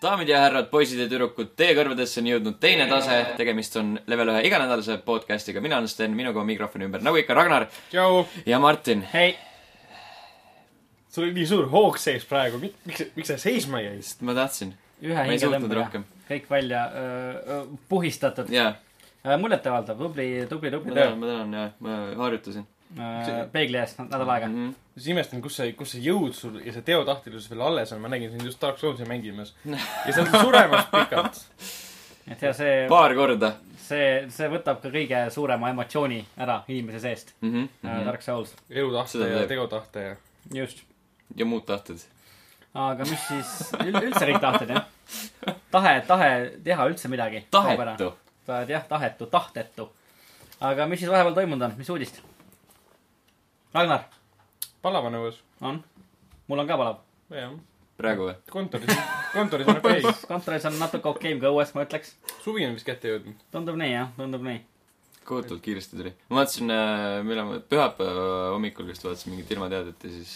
Daamid ja härrad, poisid ja tüdrukud, teie kõrvadesse on jõudnud teine tase. Tegemist on Level 1 iganädalase podcastiga. Mina olen Sten, minuga on mikrofoni ümber nagu ikka Ragnar. Tšau. Ja Martin. Hei. Sul oli nii suur hoog sees praegu. Miks sa seisma jäist? Ma tahtsin. Ühe hingetõmbega. Kõik välja puhistatud. Jaa. Muljet avaldav, tubli töö. Ma tänan, jah. Ma harjutasin. Peegli ees nädal aega. Siis imestan, kus see jõud sul ja see teotahtilisus veel alles on. Ma nägin sind just Dark Soulsi mängimas. Ja see on suremas pikalt. Et ja see... Paar korda. See võtab ka kõige suurema emotsiooni ära inimese seest. Dark Souls. Elutahte ja teotahte ja... Just. Ja muud tahted. Aga mis siis... Üldse kõik tahted, jah? Tahe teha üldse midagi. Tahetu. Jah, tahtetu. Aga mis siis vahepeal toimunud on? Mis uudist? Ragnar? Palava nõues. On? Mul on ka palav. Jah. Praegu või? Kontoris on okei. Kontoris on natuke okei ka õues, ma ütleks. Suvi on vist kätte jõudnud. Tundub nii, jah. Tundub nii. Kohutult kiiresti tuli. Ma vaatasin, pühapäeva hommikul vist vaatasin mingit ilmateadet ja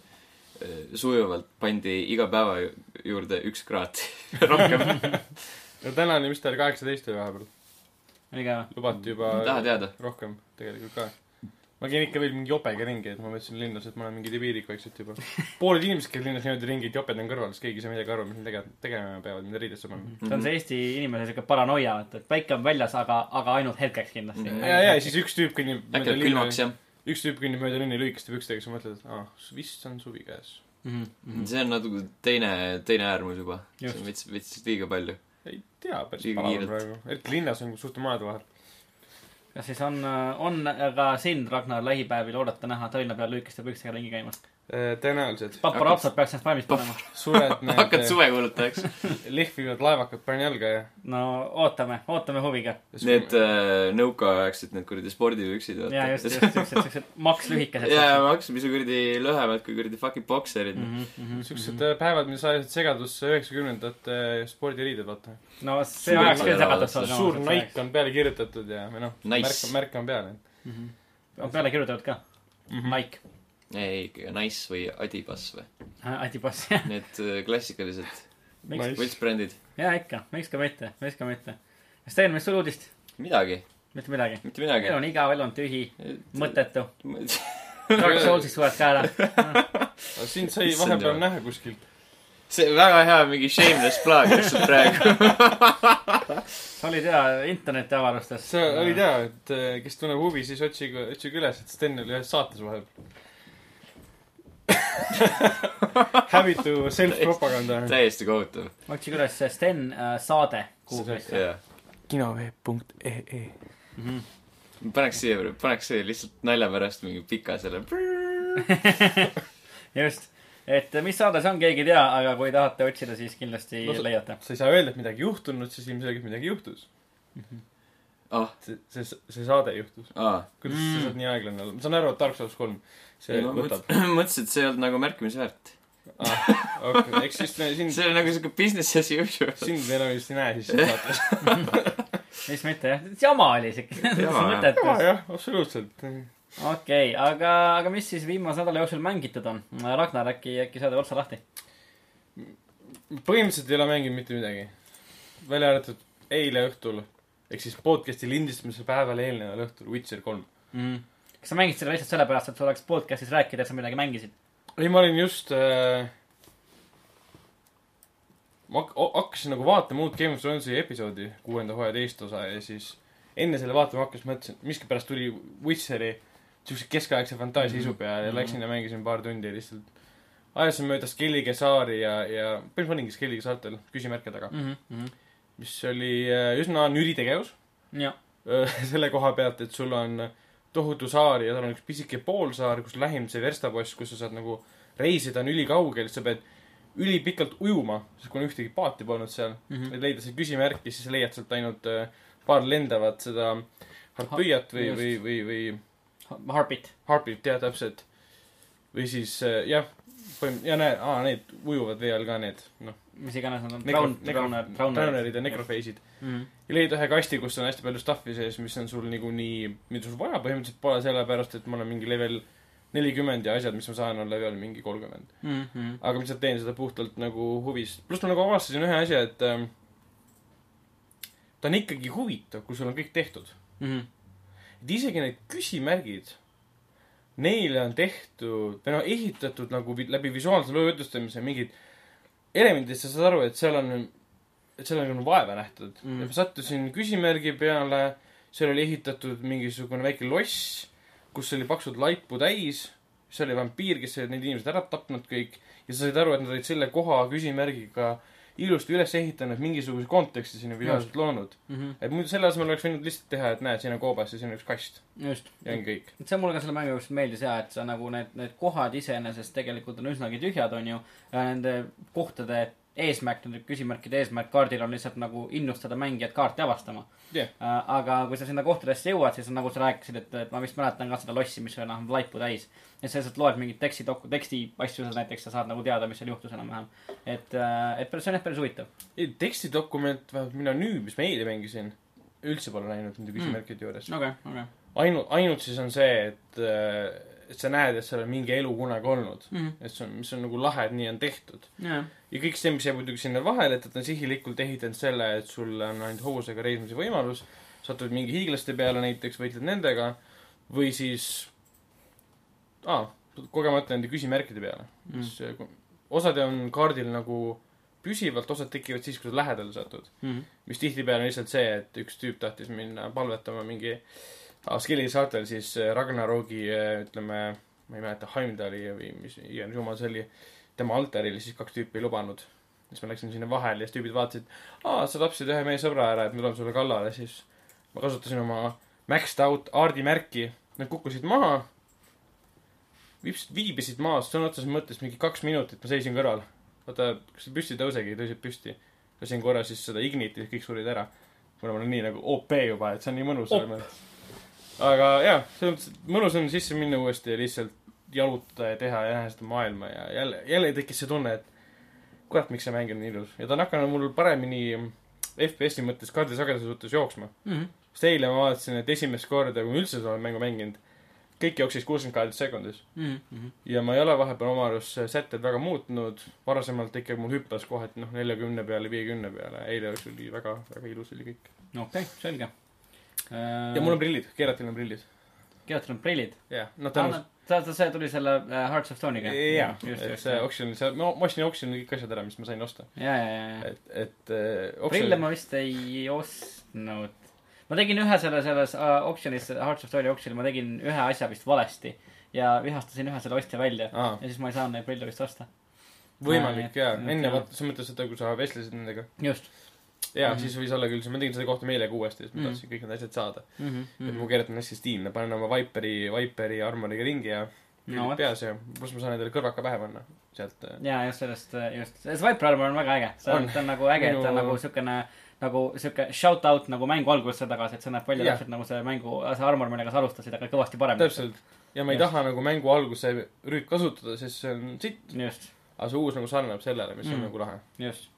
siis sujuvalt pandi iga päeva juurde 1 kraat rohkem. Ja täna oli vist 18 või vahepeal. Õige. Lubati juba rohkem tegelikult ka. Ma käin ikka veel mingi jopega ringi, et ma mõtlesin linnas, et ma olen mingi debiilik vaikselt juba. Pooled inimesed, kes linnas niimoodi ringi, et joped on kõrval, siis keegi ei saa midagi aru, mis nad tegema peavad, mida riidesse panna. See on see Eesti inimese selline paranoia, et päike on väljas, aga ainult hetkeks kindlasti. Ja siis üks tüüp kõnnib mööda linna. Üks tüüp kõnnib mööda linna lühikeste pükstega, sa mõtled, et vist on suvi käes. See on natuke teine äärmus juba. See on vits liiga palju. Ei tea, päris palav praegu. Eriti linnas on suurte maade vahel. Kas siis on ka sind, Ragnar, lähipäevil oodata näha Tallinna peal lühikeste pükstega ringi käimas? Tõenäoliselt. Paparapsad peaks ennast valmis panema. Suured need... Hakkad suvekuulutajaks. Lihvivad laevakad panen jalga ja... No ootame huviga. Need nõukaaegsid, need kuradi spordivüksid. Ja just. Maks lühikesed. Ja maks, mis on kuradi lühemad kui kuradi fucking bokserid. Sellised päevad, mis ajasid segadusse 90-ndate spordiriided, vaata. No see ajaks küll segatud. Suur naik on peale kirjutatud ja märk on peale. On peale kirjutatud ka? Naik. Ei, ikka Nice või Adibas või? Adibas, jah. Need klassikalised võltsbrändid. Jaa, ikka. Miks ka mitte. Sten, mis sul uudist? Midagi. Mitte midagi. Elu on igav, elu on tühi, mõttetu. Dark Soulsist suhet ka ära. Sind sai vahepeal näha kuskilt. See väga hea mingi shameless plug lihtsalt praegu. Sa olid hea interneti avarustes. Sa olid hea, et kes tunneb huvi, siis otsige üles, et Sten oli ühes saates vahepeal. Häbitu self-propaganda. Täiesti kohutav. Otsige üles Sten saade Google'isse. Kinoveeb.ee Paneks see lihtsalt nalja pärast mingi pika selle. Just. Et mis saade see on, keegi ei tea, aga kui tahate otsida, siis kindlasti leiate. Sa ei saa öelda, et midagi juhtunud, siis ilmselgelt midagi juhtus. See saade juhtus. Kuidas sa saad nii aeglane olla? Ma saan aru, et Dark Souls 3 see võtab. Mõtlesin, et see ei olnud nagu märkimisväärt. Eks siis sind... See oli nagu selline business as usual. Sind enam just ei näe siis saates. Mis mitte, jah? Jama oli siuke. Jama, jah, absoluutselt. Okei, aga mis siis viimase nädala jooksul mängitud on? Ragnar, äkki saada otsa lahti? Põhimõtteliselt ei ole mänginud mitte midagi. Välja arvatud eile õhtul, ehk siis podcasti lindistamise päeval eelneval õhtul Witcher 3. Kas sa mängid seda lihtsalt sellepärast, et sa oleks podcastis rääkida, et sa midagi mängisid? Ei, ma olin just... Ma hakkasin nagu vaatama uut Game of Thronesi episoodi 6. hooaja 2. osa ja siis enne selle vaatama hakkas mõtlesin, miskipärast tuli Witcheri siukse keskaegse fantaasia isu peale ja läksin ja mängisin paar tundi ja lihtsalt ajasin mööda Skellige saari ja põhimõtteliselt olingi Skellige saartel küsimärke taga. Mis oli üsna nüritegevus. Selle koha pealt, et sul on tohutu saar ja tal on üks pisike poolsaar, kus lähim see verstapost, kus sa saad nagu reisida on ülikaugel, sa pead ülipikalt ujuma, sest kui on ühtegi paati polnud seal, et leida see küsimärki, siis leiad sealt ainult paar lendavat seda harpüüjat või Harpit, jah, täpselt. Või siis, jah, need ujuvad vee all ka need, mis iganes nad on, Drownerid ja necrophase'id. Ja leid ühe kasti, kus on hästi palju stuffi sees, mis on sul niikuinii, mida sul vaja põhimõtteliselt pole sellepärast, et ma olen mingi level 40 ja asjad, mis ma saan, on level mingi 30. Aga ma lihtsalt teen seda puhtalt nagu huvist. Pluss ma nagu avastasin ühe asja, et ta on ikkagi huvitav, kui sul on kõik tehtud. Et isegi need küsimärgid, neile on tehtud, või noh, ehitatud nagu läbi visuaalse loo jutustamise mingid elemendid, sa saad aru, et seal on nagu vaeva nähtud. Ja ma sattusin küsimärgi peale, seal oli ehitatud mingisugune väike loss, kus oli paksud laipu täis, see oli vampiir, kes olid need inimesed ära tapnud kõik, ja sa said aru, et nad olid selle koha küsimärgiga ilusti üles ehitanud, mingisuguse konteksti sinna visuaalselt loonud. Et muidu selle asemel oleks võinud lihtsalt teha, et näed, siin on koobas ja siin on üks kast. Just. Ja on kõik. See mulle ka selle mängu just meeldis et sa nagu need kohad iseenesest tegelikult on üsnagi tühjad, on ju. Nende kohtade eesmärk, nende küsimärkide eesmärk kaardil on lihtsalt nagu innustada mängijad kaarti avastama. Aga kui sa sinna kohtadesse jõuad, siis on nagu sa rääkisid, et ma vist mäletan ka seda lossi, mis on laipu täis. Ja sa lihtsalt loed mingit teksti asju, näiteks sa saad nagu teada, mis seal juhtus enam-vähem. Et see on päris huvitav. Tekstidokument, mina nüüd, mis ma eile mängisin, üldse pole näinud nende küsimärkide juures. Okay. Ainult siis on see, et sa näed, et seal on mingi elu kunagi olnud. Et mis on nagu lahe, et nii on tehtud. Ja kõik see, mis jääb muidugi sinna vahele, et on sihilikult ehitanud selle, et sul on ainult hobusega reismise võimalus, satud mingi hiiglaste peale näiteks, võitled nendega, või siis kogemata nende küsimärkide peale. Osad on kaardil nagu püsivalt, osad tekivad siis, kui sa lähedale satud. Mis tihtipeale on lihtsalt see, et üks tüüp tahtis minna palvetama mingi Askeli saartel siis Ragnarogi, ütleme, ma ei mäleta, Heimdali või mis iganes jumal see oli, tema altaril siis 2 tüüpi ei lubanud. Siis ma läksin sinna vahel ja siis tüübid vaatasid, sa tapsid ühe meie sõbra ära, et me tuleme sulle kallale. Siis ma kasutasin oma maxed out aardimärki, nad kukkusid maha, viibisid maas, sõna otseses mõttes mingi 2 minutit, ma seisin kõrval. Vaata, kas see püsti tõusegi, tõusid püsti. Lasin korra siis seda igniti, kõik surid ära. Kuna ma olen nii nagu OP juba, et see on nii mõnus. Aga jah, mõnus on sisse minna uuesti ja lihtsalt jalutada ja teha ja näha seda maailma ja jälle tekkis see tunne, et kurat, miks see mäng on nii ilus. Ja ta on hakanud mul paremini FPS-i mõttes kaardisageduse suhtes jooksma. Sest eile ma vaatasin, et esimest korda, kui üldse olen mängu mänginud, kõik jooksis 68 sekundis. Ja ma ei ole vahepeal oma arust sätted väga muutnud. Varasemalt ikkagi mul hüppas kohe, et 40 peale, 50 peale. Eile oli väga, väga ilus oli kõik. Okei, selge. Ja mul on prillid, keeratil on prillid. Keeratil on prillid? Jah. See tuli selle Hearts of Stone'iga? Jah, et see auction, ma ostsin auctioni kõik asjad ära, mis ma sain osta. Prille ma vist ei ostnud. Ma tegin ühe selles auctionis, Hearts of Stone'i auctionil, ma tegin ühe asja vist valesti. Ja vihastasin ühe selle ostja välja. Ja siis ma ei saanud neid prille vist osta. Võimalik, jah. Enne sa mõtlesid seda, kui sa vestlesid nendega. Just. Jaa, siis võis olla küll, ma tegin seda kohta meile uuesti, siis ma tahtsin kõik need asjad saada. Et mu keerat on hästi stiilne, panen oma Viperi armoriga ringi ja peas ja pluss ma saan endale kõrvaka pähe panna sealt. Jaa, just sellest, see Viper armor on väga äge. See on nagu äge, et ta on nagu siuke shout out nagu mängu algusesse tagasi, et see näeb palju täpselt nagu see armor, millega sa alustasid, aga kõvasti parem. Täpselt. Ja ma ei taha nagu mängu alguse rüüt kasutada, sest see on sitt. Just. Aga see uus nagu sarnab sellele, mis on nagu lahe. Just.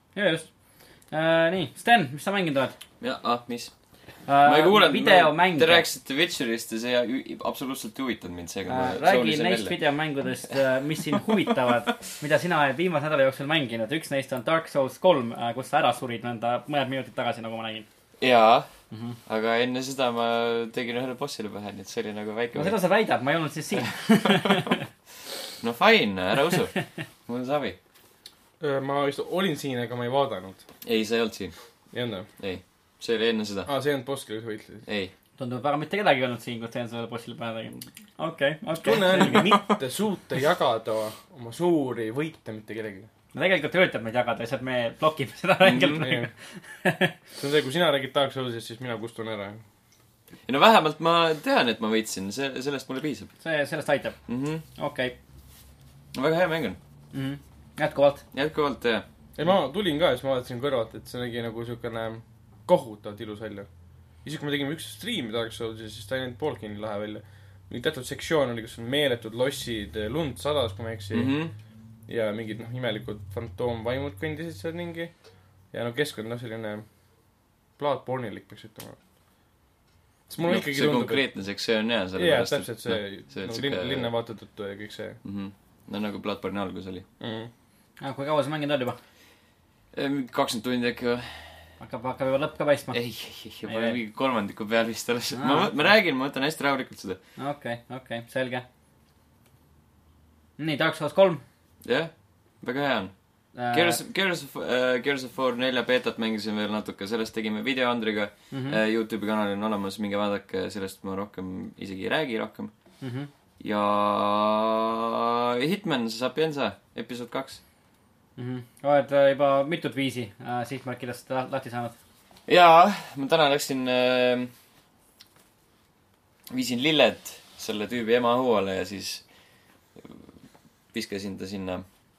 Nii, Sten, mis sa mänginud oled? Mis? Ma ei kuulanud, te rääkisite Witcherist ja see absoluutselt ei huvitanud mind seega. Räägi neist videomängudest, mis sind huvitavad, mida sina oled viimase nädala jooksul mänginud. Üks neist on Dark Souls 3, kus sa ära surid mõned minutid tagasi, nagu ma nägin. Jaa, aga enne seda ma tegin ühele bossile pähe, nii et see oli nagu väike... No seda sa väidad, ma ei olnud siis siin. No fine, ära usu. Mul on savi. Ma vist olin siin, aga ma ei vaadanud. Ei, sa ei olnud siin. Ei olnud? Ei. See oli enne seda. See ei olnud boss, kellega sa võitlesid? Ei. Tundub väga mitte kedagi olnud siin, kus teen sellele bossile pähe tegin. Okei. Tunne on mitte suuta jagada oma suuri võite mitte kellegi. No tegelikult üritab meid jagada, lihtsalt me blokime seda rängelt praegu. See on see, kui sina räägid Dark Soulsist, siis mina kustun ära. Ja no vähemalt ma tean, et ma võitsin. Sellest mulle piisab. Sellest aitab. Okei. No väga hea mäng on. Jätkuvalt, jah. Ei, ma tulin ka ja siis ma vaatasin kõrvalt, et see nägi nagu siukene kohutavalt ilus välja. Isegi kui me tegime üks streami Dark Soulsis, siis ta ei näinud pooltki nii lahe välja. Mingi teatud sektsioon oli, kus on meeletud lossid, lund sadas, kui ma eksi. Ja mingid imelikud fantoomvaimud kõndisid seal mingi. Ja keskkond selline Bloodborne-lik peaks ütlema. sest mulle ikkagi see tundub, konkreetne sektsioon jaa, jaa, täpselt see, linna vaata tõttu ja kõik see. No nagu Bloodborne'i algus oli. Kui kaua sa mänginud oled juba? 20 tundi äkki või? Hakkab juba lõpp ka paistma? Ei, ma olen mingi kolmandiku peal vist alles. Ma räägin, ma võtan hästi rahulikult seda. Okei, selge. Nii, Dark Souls 3. Jah, väga hea on. Gears of War 4 beetat mängisin veel natuke, sellest tegime video Andriga. YouTube'i kanalil on olemas, minge vaadake, sellest ma rohkem isegi ei räägi rohkem. Ja Hitman Sapienza, episood 2. Oled juba mitut viisi sihtmärkidest lahti saanud? Jaa, ma täna viisin lilled selle tüübi ema hauale ja siis viskasin ta sinna,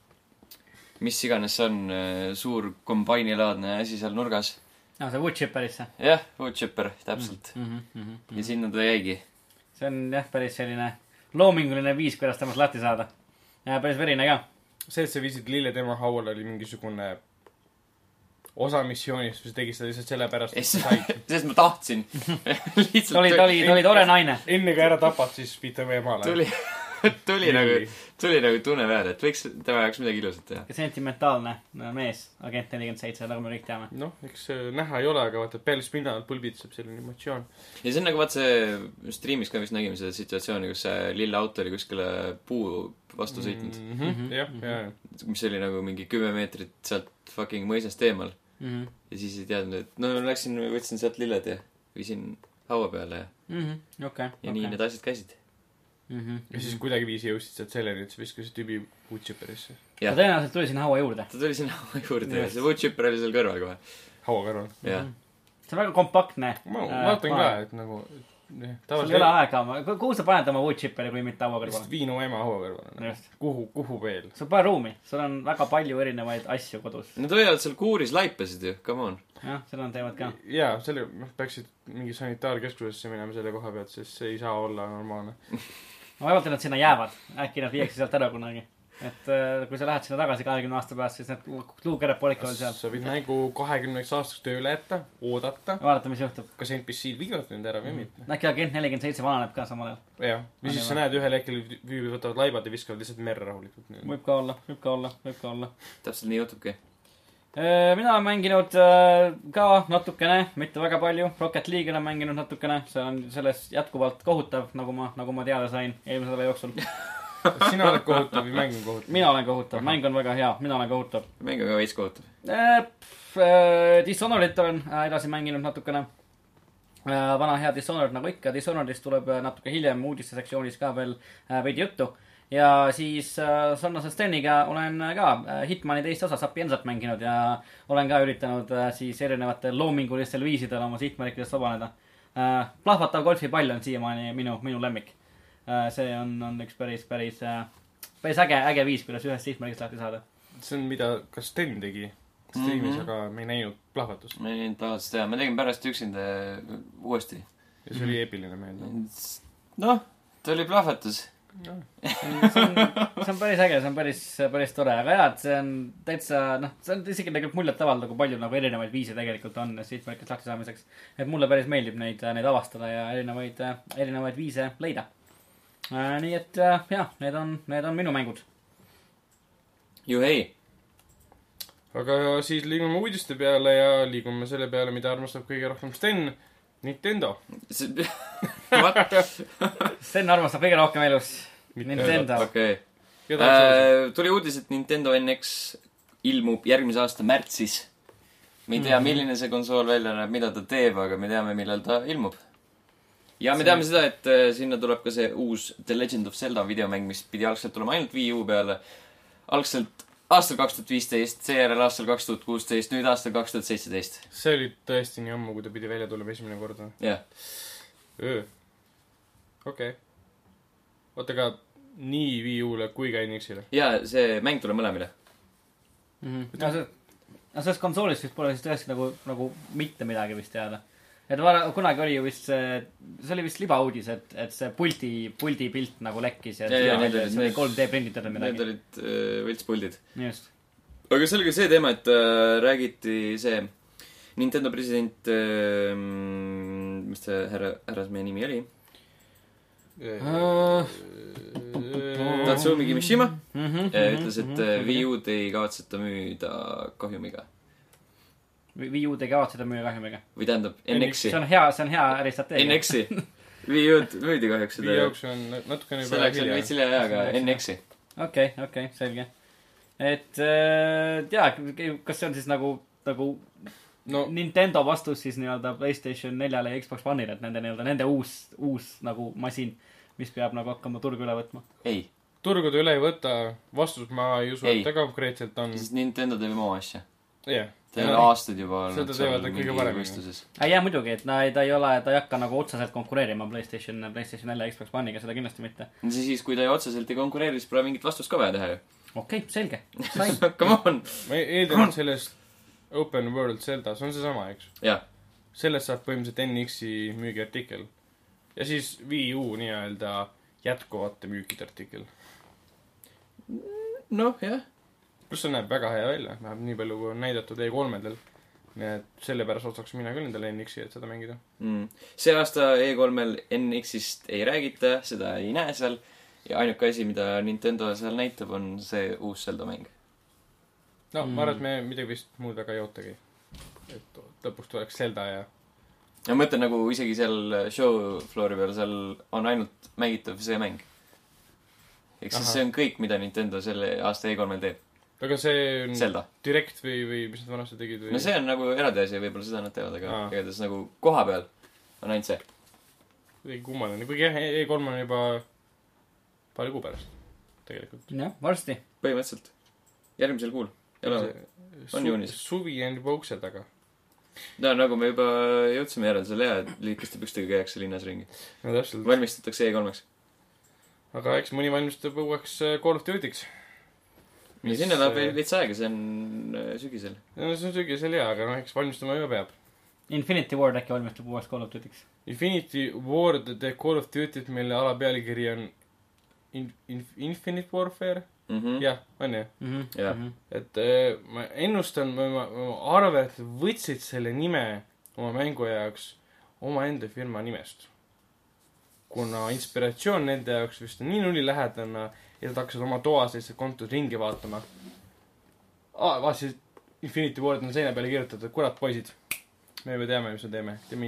mis iganes see on, suur kombainilaadne asi seal nurgas. See woodchipperisse? Jah, woodchipper, täpselt. Ja sinna ta jäigi. See on jah, päris selline loominguline viis, kuidas temast lahti saada. Ja päris verine ka. See, et sa viisid lille tema hauale, oli mingisugune osa missioonist, või sa tegid seda lihtsalt sellepärast, et sa said. Sest ma tahtsin. Ta oli tore naine. Enne kui ära tapad, siis viid tema emale. Tuli nagu tunne peale, et võiks tema jaoks midagi ilusat teha. Sentimentaalne mees, Agent 47, nagu me kõik teame. Eks näha ei ole, aga vaata, peale spinnal pulbitseb selline emotsioon. Ja see on nagu vaata see streamis ka vist nägime seda situatsiooni, kus see lille auto oli kuskile puu vastu sõitnud. Jah. Mis oli nagu mingi 10 meetrit sealt fucking mõisast eemal. Ja siis ei teadnud, et võtsin sealt lilled ja viisin haua peale ja nii need asjad käisid. Ja siis kuidagi viisi jõusid sealt selleni, et sa viskasid tüübi woodchipperisse. Ta tõenäoliselt tuli sinna haua juurde. Ta tuli sinna haua juurde ja see woodchipper oli seal kõrval kohe. Haua kõrval. See on väga kompaktne. Ma vaatan ka, et nagu sul ei ole aega, kuhu sa paned oma woodchipperi, kui mitte haua kõrval? Viinu ema haua kõrval. Kuhu veel? Sul pole ruumi, sul on väga palju erinevaid asju kodus. Nad võivad seal kuuris laipasid ju, come on. Jah, seda teevad ka. Jaa, selle peaksid mingi sanitaarkeskusesse minema selle koha pealt, sest see ei saa olla normaalne. Ma vaevalt, et nad sinna jäävad. Äkki nad viiakse sealt ära kunagi. Et kui sa lähed sinna tagasi 20 aasta pääst, siis need luukered poolika veel seal. Sa võid mängu 20 aastaks tööle jätta, oodata. Vaadata, mis juhtub. Kas NPC-d viivad nüüd ära või mitte? Äkki Agent 47 vananeb ka samal ajal. Jah. Ja siis sa näed ühel hetkel vüübid võtavad laibad ja viskavad lihtsalt merre rahulikult. Võib ka olla. Täpselt nii juhtubki. Mina olen mänginud ka natukene, mitte väga palju. Rocket League olen mänginud natukene. See on selles jätkuvalt kohutav, nagu ma teada sain eelmise nädala jooksul. Sina oled kohutav või mäng on kohutav? Mina olen kohutav, mäng on väga hea, mina olen kohutav. Mäng on ka veits kohutav. Dishonored'it olen edasi mänginud natukene. Vana hea Dishonored nagu ikka. Dishonored'ist tuleb natuke hiljem uudiste sektsioonis ka veel veidi juttu. Ja siis sarnaselt Steniga olen ka Hitmani teist osa Sapienzat mänginud ja olen ka üritanud siis erinevatel loomingulistel viisidel oma sihtmärkidest vabaneda. Plahvatav golfipall on siiamaani minu lemmik. See on üks päris äge viis, kuidas ühest sihtmärgist lahti saada. See on mida, kas Sten tegi streamis, aga me ei näinud plahvatust. Me ei näinud plahvatust teha, me tegime pärast üksinda uuesti. Ja see oli eepiline meelde. Noh, ta oli plahvatus. See on päris äge, see on päris tore, aga jah, et see on täitsa, see on isegi tegelikult muljet avalda, kui palju nagu erinevaid viise tegelikult on sihtmärkidest lahti saamiseks. Et mulle päris meeldib neid avastada ja erinevaid viise leida. Nii et jah, need on minu mängud. Juhei! Aga siis liigume uudiste peale ja liigume selle peale, mida armastab kõige rohkem Sten, Nintendo. Sten armastab kõige rohkem elus Nintendo. Okei. Tuli uudis, et Nintendo NX ilmub järgmise aasta märtsis. Me ei tea, milline see konsool välja näeb, mida ta teeb, aga me teame, millal ta ilmub. Ja me teame seda, et sinna tuleb ka see uus The Legend of Zelda videomäng, mis pidi algselt tulema ainult Wii U peale. Algselt aastal 2015, seejärel aastal 2016, nüüd aastal 2017. See oli tõesti nii ammu, kui ta pidi välja tulema esimene korda. Jah. Okei. Oota ka nii Wii U-le kui ka NX-ile. Ja see mäng tuleb mõlemile. Sellest konsoolist vist pole siis tõesti nagu mitte midagi vist teada. Et kunagi oli ju vist see oli vist libauudis, et see puldi pilt nagu lekkis ja see oli 3D prinditud midagi. Need olid võltspuldid. Just. Aga see oli ka see teema, et räägiti see Nintendo president, mis see härrasmehe nimi oli? Tatsumi Kimishima ütles, et Wii U-d ei kavatseta müüda kahjumiga. Wii U-d ei kavatseta müüa kahjumiga. Või tähendab, NX-i. See on hea äristrateegia. NX-i. Wii U-d müüdi kahjuks seda. Wii U-ks on natukene see läks veits hilja jaa, aga NX-i. Okei, selge. Et kas see on siis nagu Nintendo vastus siis nii-öelda PlayStation 4-le ja Xbox One'ile, et nende uus nagu masin, mis peab nagu hakkama turgu üle võtma? Ei. Turgude üle ei võta, vastus ma ei usu, et ta konkreetselt on... Sest Nintendo teeb oma asja. Jah. Ta ei ole aastaid juba olnud seal mingi võistluses. Jaa, muidugi, et ta ei hakka nagu otseselt konkureerima PlayStation 4 ja Xbox One'iga, seda kindlasti mitte. Siis, kui ta otseselt ei konkureeri, siis pole mingit vastust ka vaja teha ju. Okei, selge. Come on! Ma eeldan, et sellest Open World Zelda, see on see sama, eks? Jah. Sellest saab põhimõtteliselt NX-i müügiartikkel. Ja siis Wii U nii-öelda jätkuvate müügide artikkel. Noh, jah. Plus see näeb väga hea välja, vähemalt nii palju kui on näidatud E3-del. Nii et selle pärast otsaks mina küll endale NX-i, et seda mängida. See aasta E3-l NX-ist ei räägita, seda ei näe seal. Ja ainuke asi, mida Nintendo seal näitab, on see uus Zelda mäng. No, ma arvan, et me midagi vist muud väga ei ootagi. Et lõpuks tuleks Zelda ja... Ja mõtlen nagu isegi seal show floori peal, seal on ainult mängitav see mäng. Eks see on kõik, mida Nintendo selle aasta E3-l teeb. Aga see on Zelda. Direct või mis nad vanasti tegid? Või... No see on nagu eraldi asi, võib-olla seda nad teevad, aga igatahes nagu koha peal on ainult see. Kuidagi kummaline. Kuigi E3 on juba paari kuu pärast, tegelikult. Jah, varsti. Põhimõtteliselt. Järgmisel kuul. On juunis. Suvi on juba ukse taga. No nagu me juba jõudsime järeldusele ja liikeste pükstega käiakse linnas ringi. No täpselt. Valmistatakse E3-ks. Aga eks mõni valmistub uueks Call of Duty'ks. Mis... Sinna läheb veits aega, see on sügisel. No see on sügisel jah, aga eks valmistuma juba peab. Infinity Ward äkki valmistub uueks Call of Duty'ks. Infinity Ward teeb Call of Duty't, mille alapealikiri on Infinite Warfare. Jah, on jah. Et ma ennustan, ma arvan, et võtsid selle nime oma mängu jaoks oma enda firma nimest. Kuna inspiratsioon nende jaoks vist on nii nullilähedana ja nad hakkasid oma toas lihtsalt kontos ringi vaatama. Vaatasid, Infinity Ward on seina peale kirjutatud, kurat poisid, me juba teame, mis me teeme. Teeme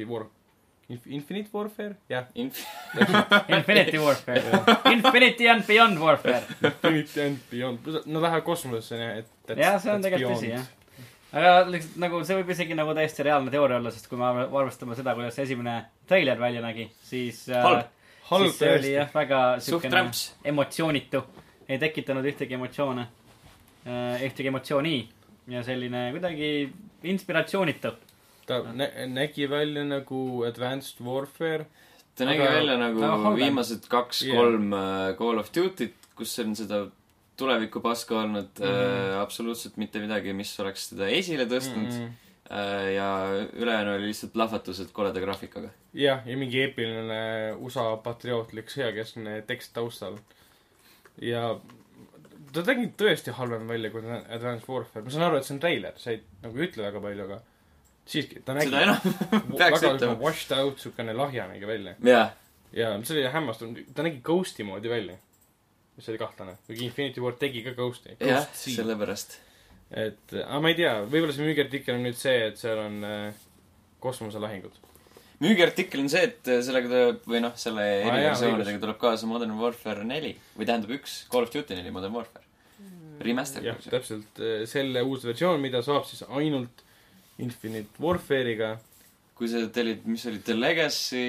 Infinite Warfare? Jah. Infinity Warfare. Infinity and Beyond Warfare. Infinity and Beyond. No läheb kosmosesse, jah, see on tegelikult tõsi, jah. Aga nagu see võib isegi nagu täiesti reaalne teooria olla, sest kui me arvestame seda, kuidas esimene trailer välja nägi, siis halb see oli jah väga sükene emotsioonitu. Ei tekitanud ühtegi emotsioone. Ühtegi emotsiooni. Ja selline kuidagi inspiratsioonitu. Ta nägi välja nagu Advanced Warfare. Ta nägi välja nagu viimased 2-3 Call of Duty't, kus on seda tuleviku paska olnud absoluutselt mitte midagi, mis oleks teda esile tõstnud. Ja ülejäänu oli lihtsalt plahvatused koleda graafikaga. Jah, ja mingi eepiline USA patriootlik sõjakeskne tekst taustal. Ja ta tegi tõesti halvem välja kui Advanced Warfare. Ma saan aru, et see on trailer, see ei nagu ütle väga palju, aga siiski ta nägi seda enam peaks väga washed out, sukene lahja nägi välja. Ja see oli hämmastunud, ta nägi Ghosti moodi välja. Mis oli kahtlane. Kuigi Infinity Ward tegi ka Ghosti. Jah, sellepärast. Aga ma ei tea, võib-olla see müügiartikkel on nüüd see, et seal on kosmoselahingud. Müügiartikkel on see, et sellega tuleb, või noh, selle eriversioonidega tuleb kaasa Modern Warfare 4. Või tähendab Call of Duty 4 Modern Warfare. Remaster. Jah, täpselt. Selle uus versioon, mida saab siis ainult Infinite Warfare'iga. Kui sa tellid, mis oli The Legacy,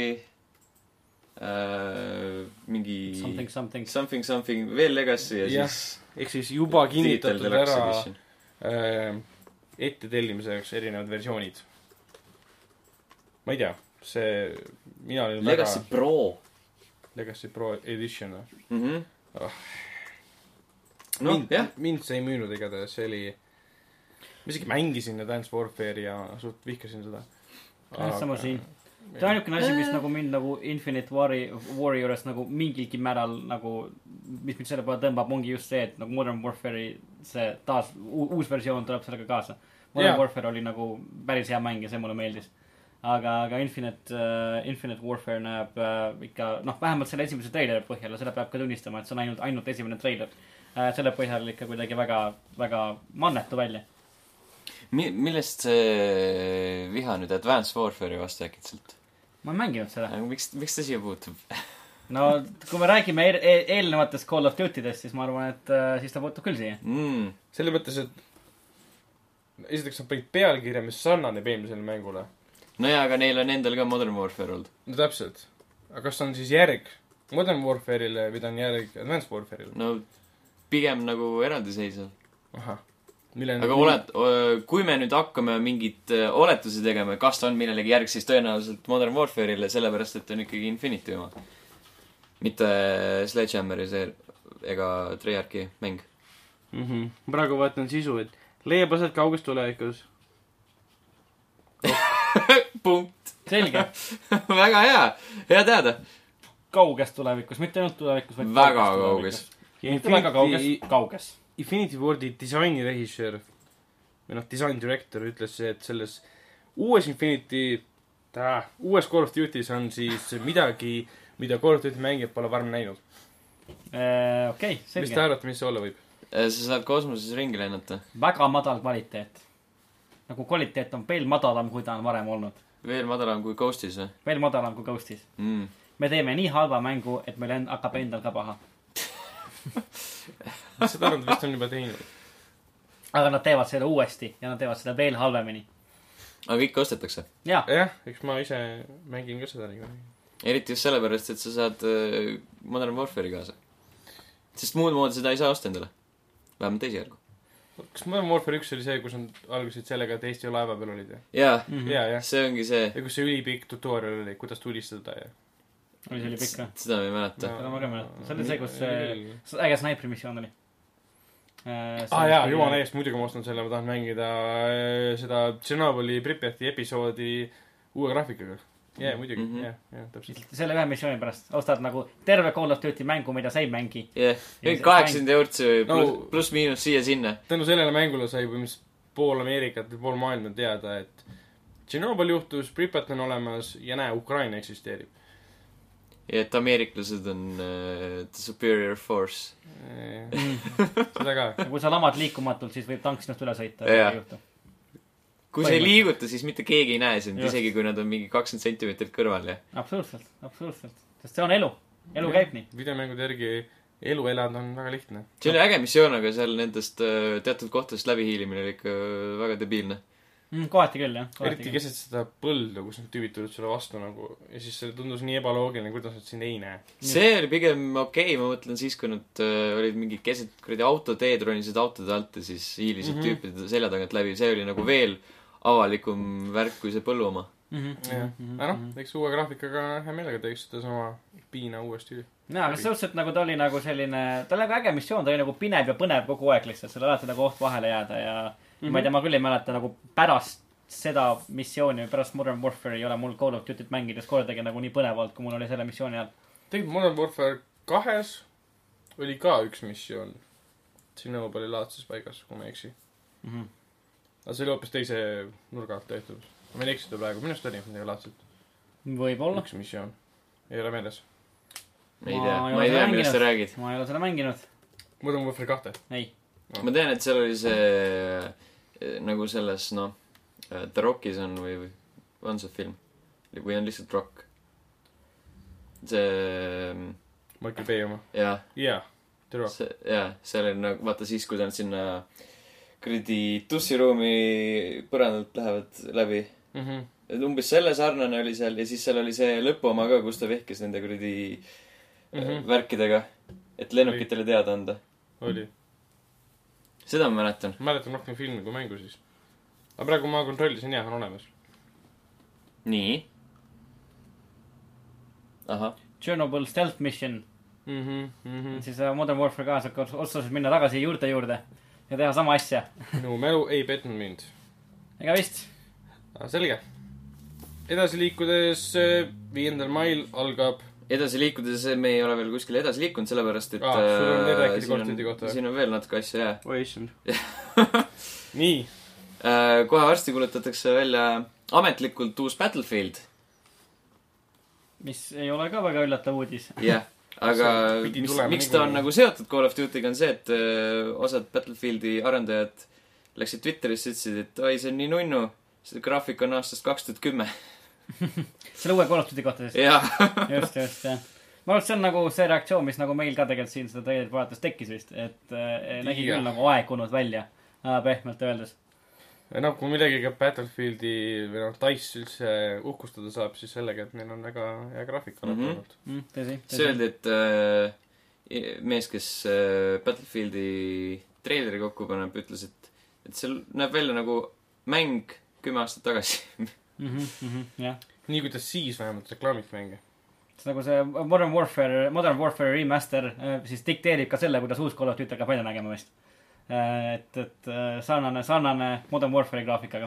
mingi something veel Legacy ja siis ehk siis juba kinnitatud ära ette tellimiseks erinevad versioonid. Ma ei tea, see mina olin Legacy väga... Legacy Pro Edition. Mind see ei müünud igatahes, see oli ma isegi mängisin Advanced Warfare ja suht vihkasin seda. Sama siin. See on ainukene asi, mis nagu mind nagu Infinite Warriors nagu mingilgi määral nagu, mis mind selle peale tõmbab, ongi just see, et nagu Modern Warfare'i see taas uus versioon tuleb sellega kaasa. Modern Warfare oli nagu päris hea mäng ja see mulle meeldis. aga Infinite Warfare näeb ikka, noh, vähemalt selle esimese treileri põhjal ja seda peab ka tunnistama, et see on ainult esimene treiler. Selle põhjal ikka kuidagi väga, väga mannetu välja. Millest see viha nüüd Advanced Warfare'i vastu äkitselt? Ma olen mänginud seda. Miks ta siia puutub? No, kui me räägime eelnevatest Call of Duty'dest, siis ma arvan, et siis ta puutub küll siia. Selle mõttes, et esiteks on pannud pealkirja, mis sarnaneb eelmisele mängule. No jaa, aga neil on endal ka Modern Warfare olnud. No täpselt. Aga kas on siis järg Modern Warfare'ile või ta on järg Advanced Warfare'ile? No pigem nagu eraldiseisev. Ahah. Aga kui me nüüd hakkame mingit oletusi tegema, kas ta on millelegi järg, siis tõenäoliselt Modern Warfare'ile, sellepärast, et on ikkagi Infinity oma. Mitte Sledgehammeri ega Treyarchi mäng. Praegu vaatan sisu, et leiab aset kauges tulevikus. Punkt. Selge. Väga hea. Hea teada. Kauges tulevikus, mitte ainult tulevikus, vaid väga kauges. Mitte väga kauges. Infinity Wardi disaini režissöör või noh, design director ütles, et selles uues uues Call of Duty's on siis midagi, mida Call of Duty mängijad pole varem näinud. Okei, selge. Mis te arvate, mis see olla võib? Sa saad kosmoses ringi lennata. Väga madal kvaliteet. Nagu kvaliteet on veel madalam, kui ta on varem olnud. Veel madalam kui Ghostis või? Veel madalam kui Ghostis. Me teeme nii halva mängu, et meil hakkab endal ka paha. Seda nad vist on juba teinud. Aga nad teevad seda uuesti ja nad teevad seda veel halvemini. Aga ikka ostetakse? Jah, eks ma ise mängin ka seda nii. Eriti just sellepärast, et sa saad Modern Warfare'i kaasa. Sest muud moodi seda ei saa osta endale. Vähemalt teisijärgu. Kas Modern Warfare 1 oli see, kus on algusid sellega, et Eesti laeva peal olid? Jaa, ja. See ongi see. Ja kus see ülipikk tutorial oli, kuidas tulistada ja... Oli see oli pikk või? Seda ma ei mäleta. Seda ma ka ei mäleta. See oli see, kus äge snaipri missioon oli. Jaa, jumala eest, muidugi ma ostan selle, ma tahan mängida seda Tšernobõli Pripjati episoodi uue graafikaga. Muidugi, täpselt. Selle ühe missiooni pärast ostad nagu terve Call of Duty mängu, mida sa ei mängi. 80 eurtsi pluss miinus siia-sinna. Tänu sellele mängule sai pool Ameerikat või pool maailma teada, et Tšernobõl juhtus, Pripjat on olemas ja näe, Ukraina eksisteerib. Ja et ameeriklased on the superior force. Seda ka. Ja kui sa lamad liikumatult, siis võib tank sinust üle sõita. Kui sa ei liiguta, siis mitte keegi ei näe sind, isegi kui nad on mingi 20 centimeetrit kõrval. Absoluutselt. Sest see on elu. Elu käib nii. Videomängude järgi elu elada on väga lihtne. See oli äge missioon, aga seal nendest teatud kohtadest läbi hiilimine oli ikka väga debiilne. Kohati küll, jah. Eriti keset seda põldu, kus need tüübid tulid sulle vastu nagu, ja siis see tundus nii ebaloogiline, kuidas nad siin ei näe. See oli pigem okei, ma mõtlen siis, kui nad olid mingi keset kuradi autoteed, ronisid autode alt ja siis hiilisid tüüpide selja tagant läbi. See oli nagu veel avalikum värk kui see põllu oma. Aga eks uue graafikaga hea meelega teeks seda sama piina uuesti. Aga sõudselt nagu ta oli nagu selline, ta oli nagu äge missioon, ta oli nagu pinev ja põnev kogu aeg lihtsalt, seal alati nagu oht vahele jääda ja ma ei tea, ma küll ei mäleta nagu pärast seda missiooni, pärast Modern Warfare ei ole mul Call of Duty't mängides kordagi nagu nii põnevalt, kui mul oli selle missiooni all. Tegelikult Modern Warfare 2 oli ka üks missioon. Tšernobõli laadses paigas, kui ma ei eksi. Aga see oli hoopis teise nurga alt tehtud. Ma ei eksida praegu, minust oli midagi laadselt. Võib-olla. Üks missioon. Ei ole meeles. Ma ei tea, millest sa räägid. Ma ei ole seda mänginud. Modern Warfare 2? Ei. Ma tean, et seal oli see nagu selles, The Rockis on või on see film? Või on lihtsalt Rock? See... Michael Bay oma? Jaa. Jaa, The Rock. Jaa, seal oli nagu, vaata siis, kui nad sinna kuradi tussiruumi põrandalt lähevad läbi. Umbes selle sarnane oli seal ja siis seal oli see lõpu oma ka, kus ta vehkis nende kuradi värkidega, et lennukitele teada anda. Oli. Seda ma mäletan. Mäletan rohkem filmi kui mängu siis. Aga praegu ma kontrollisin, jah, on olemas. Nii. Ahah. Chernobyl Stealth Mission. Siis Modern Warfare kaasa otsustasid minna tagasi juurde ja teha sama asja. Minu mälu ei petnud mind. Ega vist. Selge. Edasi liikudes 5. mail algab... Edasi liikudes me ei ole veel kuskil edasi liikunud, sellepärast, et sul on veel rääkida kortide kohta. Siin on veel natuke asja, jah. Oi, issand. Nii. Kohe varsti kulutatakse välja ametlikult uus Battlefield. mis ei ole ka väga üllatav uudis. jah, aga miks ta on nagu seotud Call of Duty'ga on see, et osad Battlefieldi arendajad läksid Twitterisse, ütlesid, et oi, see on nii nunnu, see graafik on aastast 2010. selle uue Call of Duty kohta siis? jah. just, jah. ma arvan, et see on nagu see reaktsioon, mis nagu meil ka tegelikult siin seda treilerit vaadates tekkis vist, et nägi küll nagu aegunud välja, pehmelt öeldes. No kui millegagi Battlefieldi või DICE üldse uhkustada saab, siis sellega, et neil on väga hea graafik olnud. Tõsi. see öeldi, et mees, kes Battlefieldi treileri kokku paneb, ütles, et see näeb välja nagu mäng 10 aastat tagasi. jah. Nii kuidas siis vähemalt reklaamiks mänge. Nagu see Modern Warfare remaster siis dikteerib ka selle, kuidas uus Call of Duty hakkab välja nägema vist. Et sarnane Modern Warfare'i graafikaga.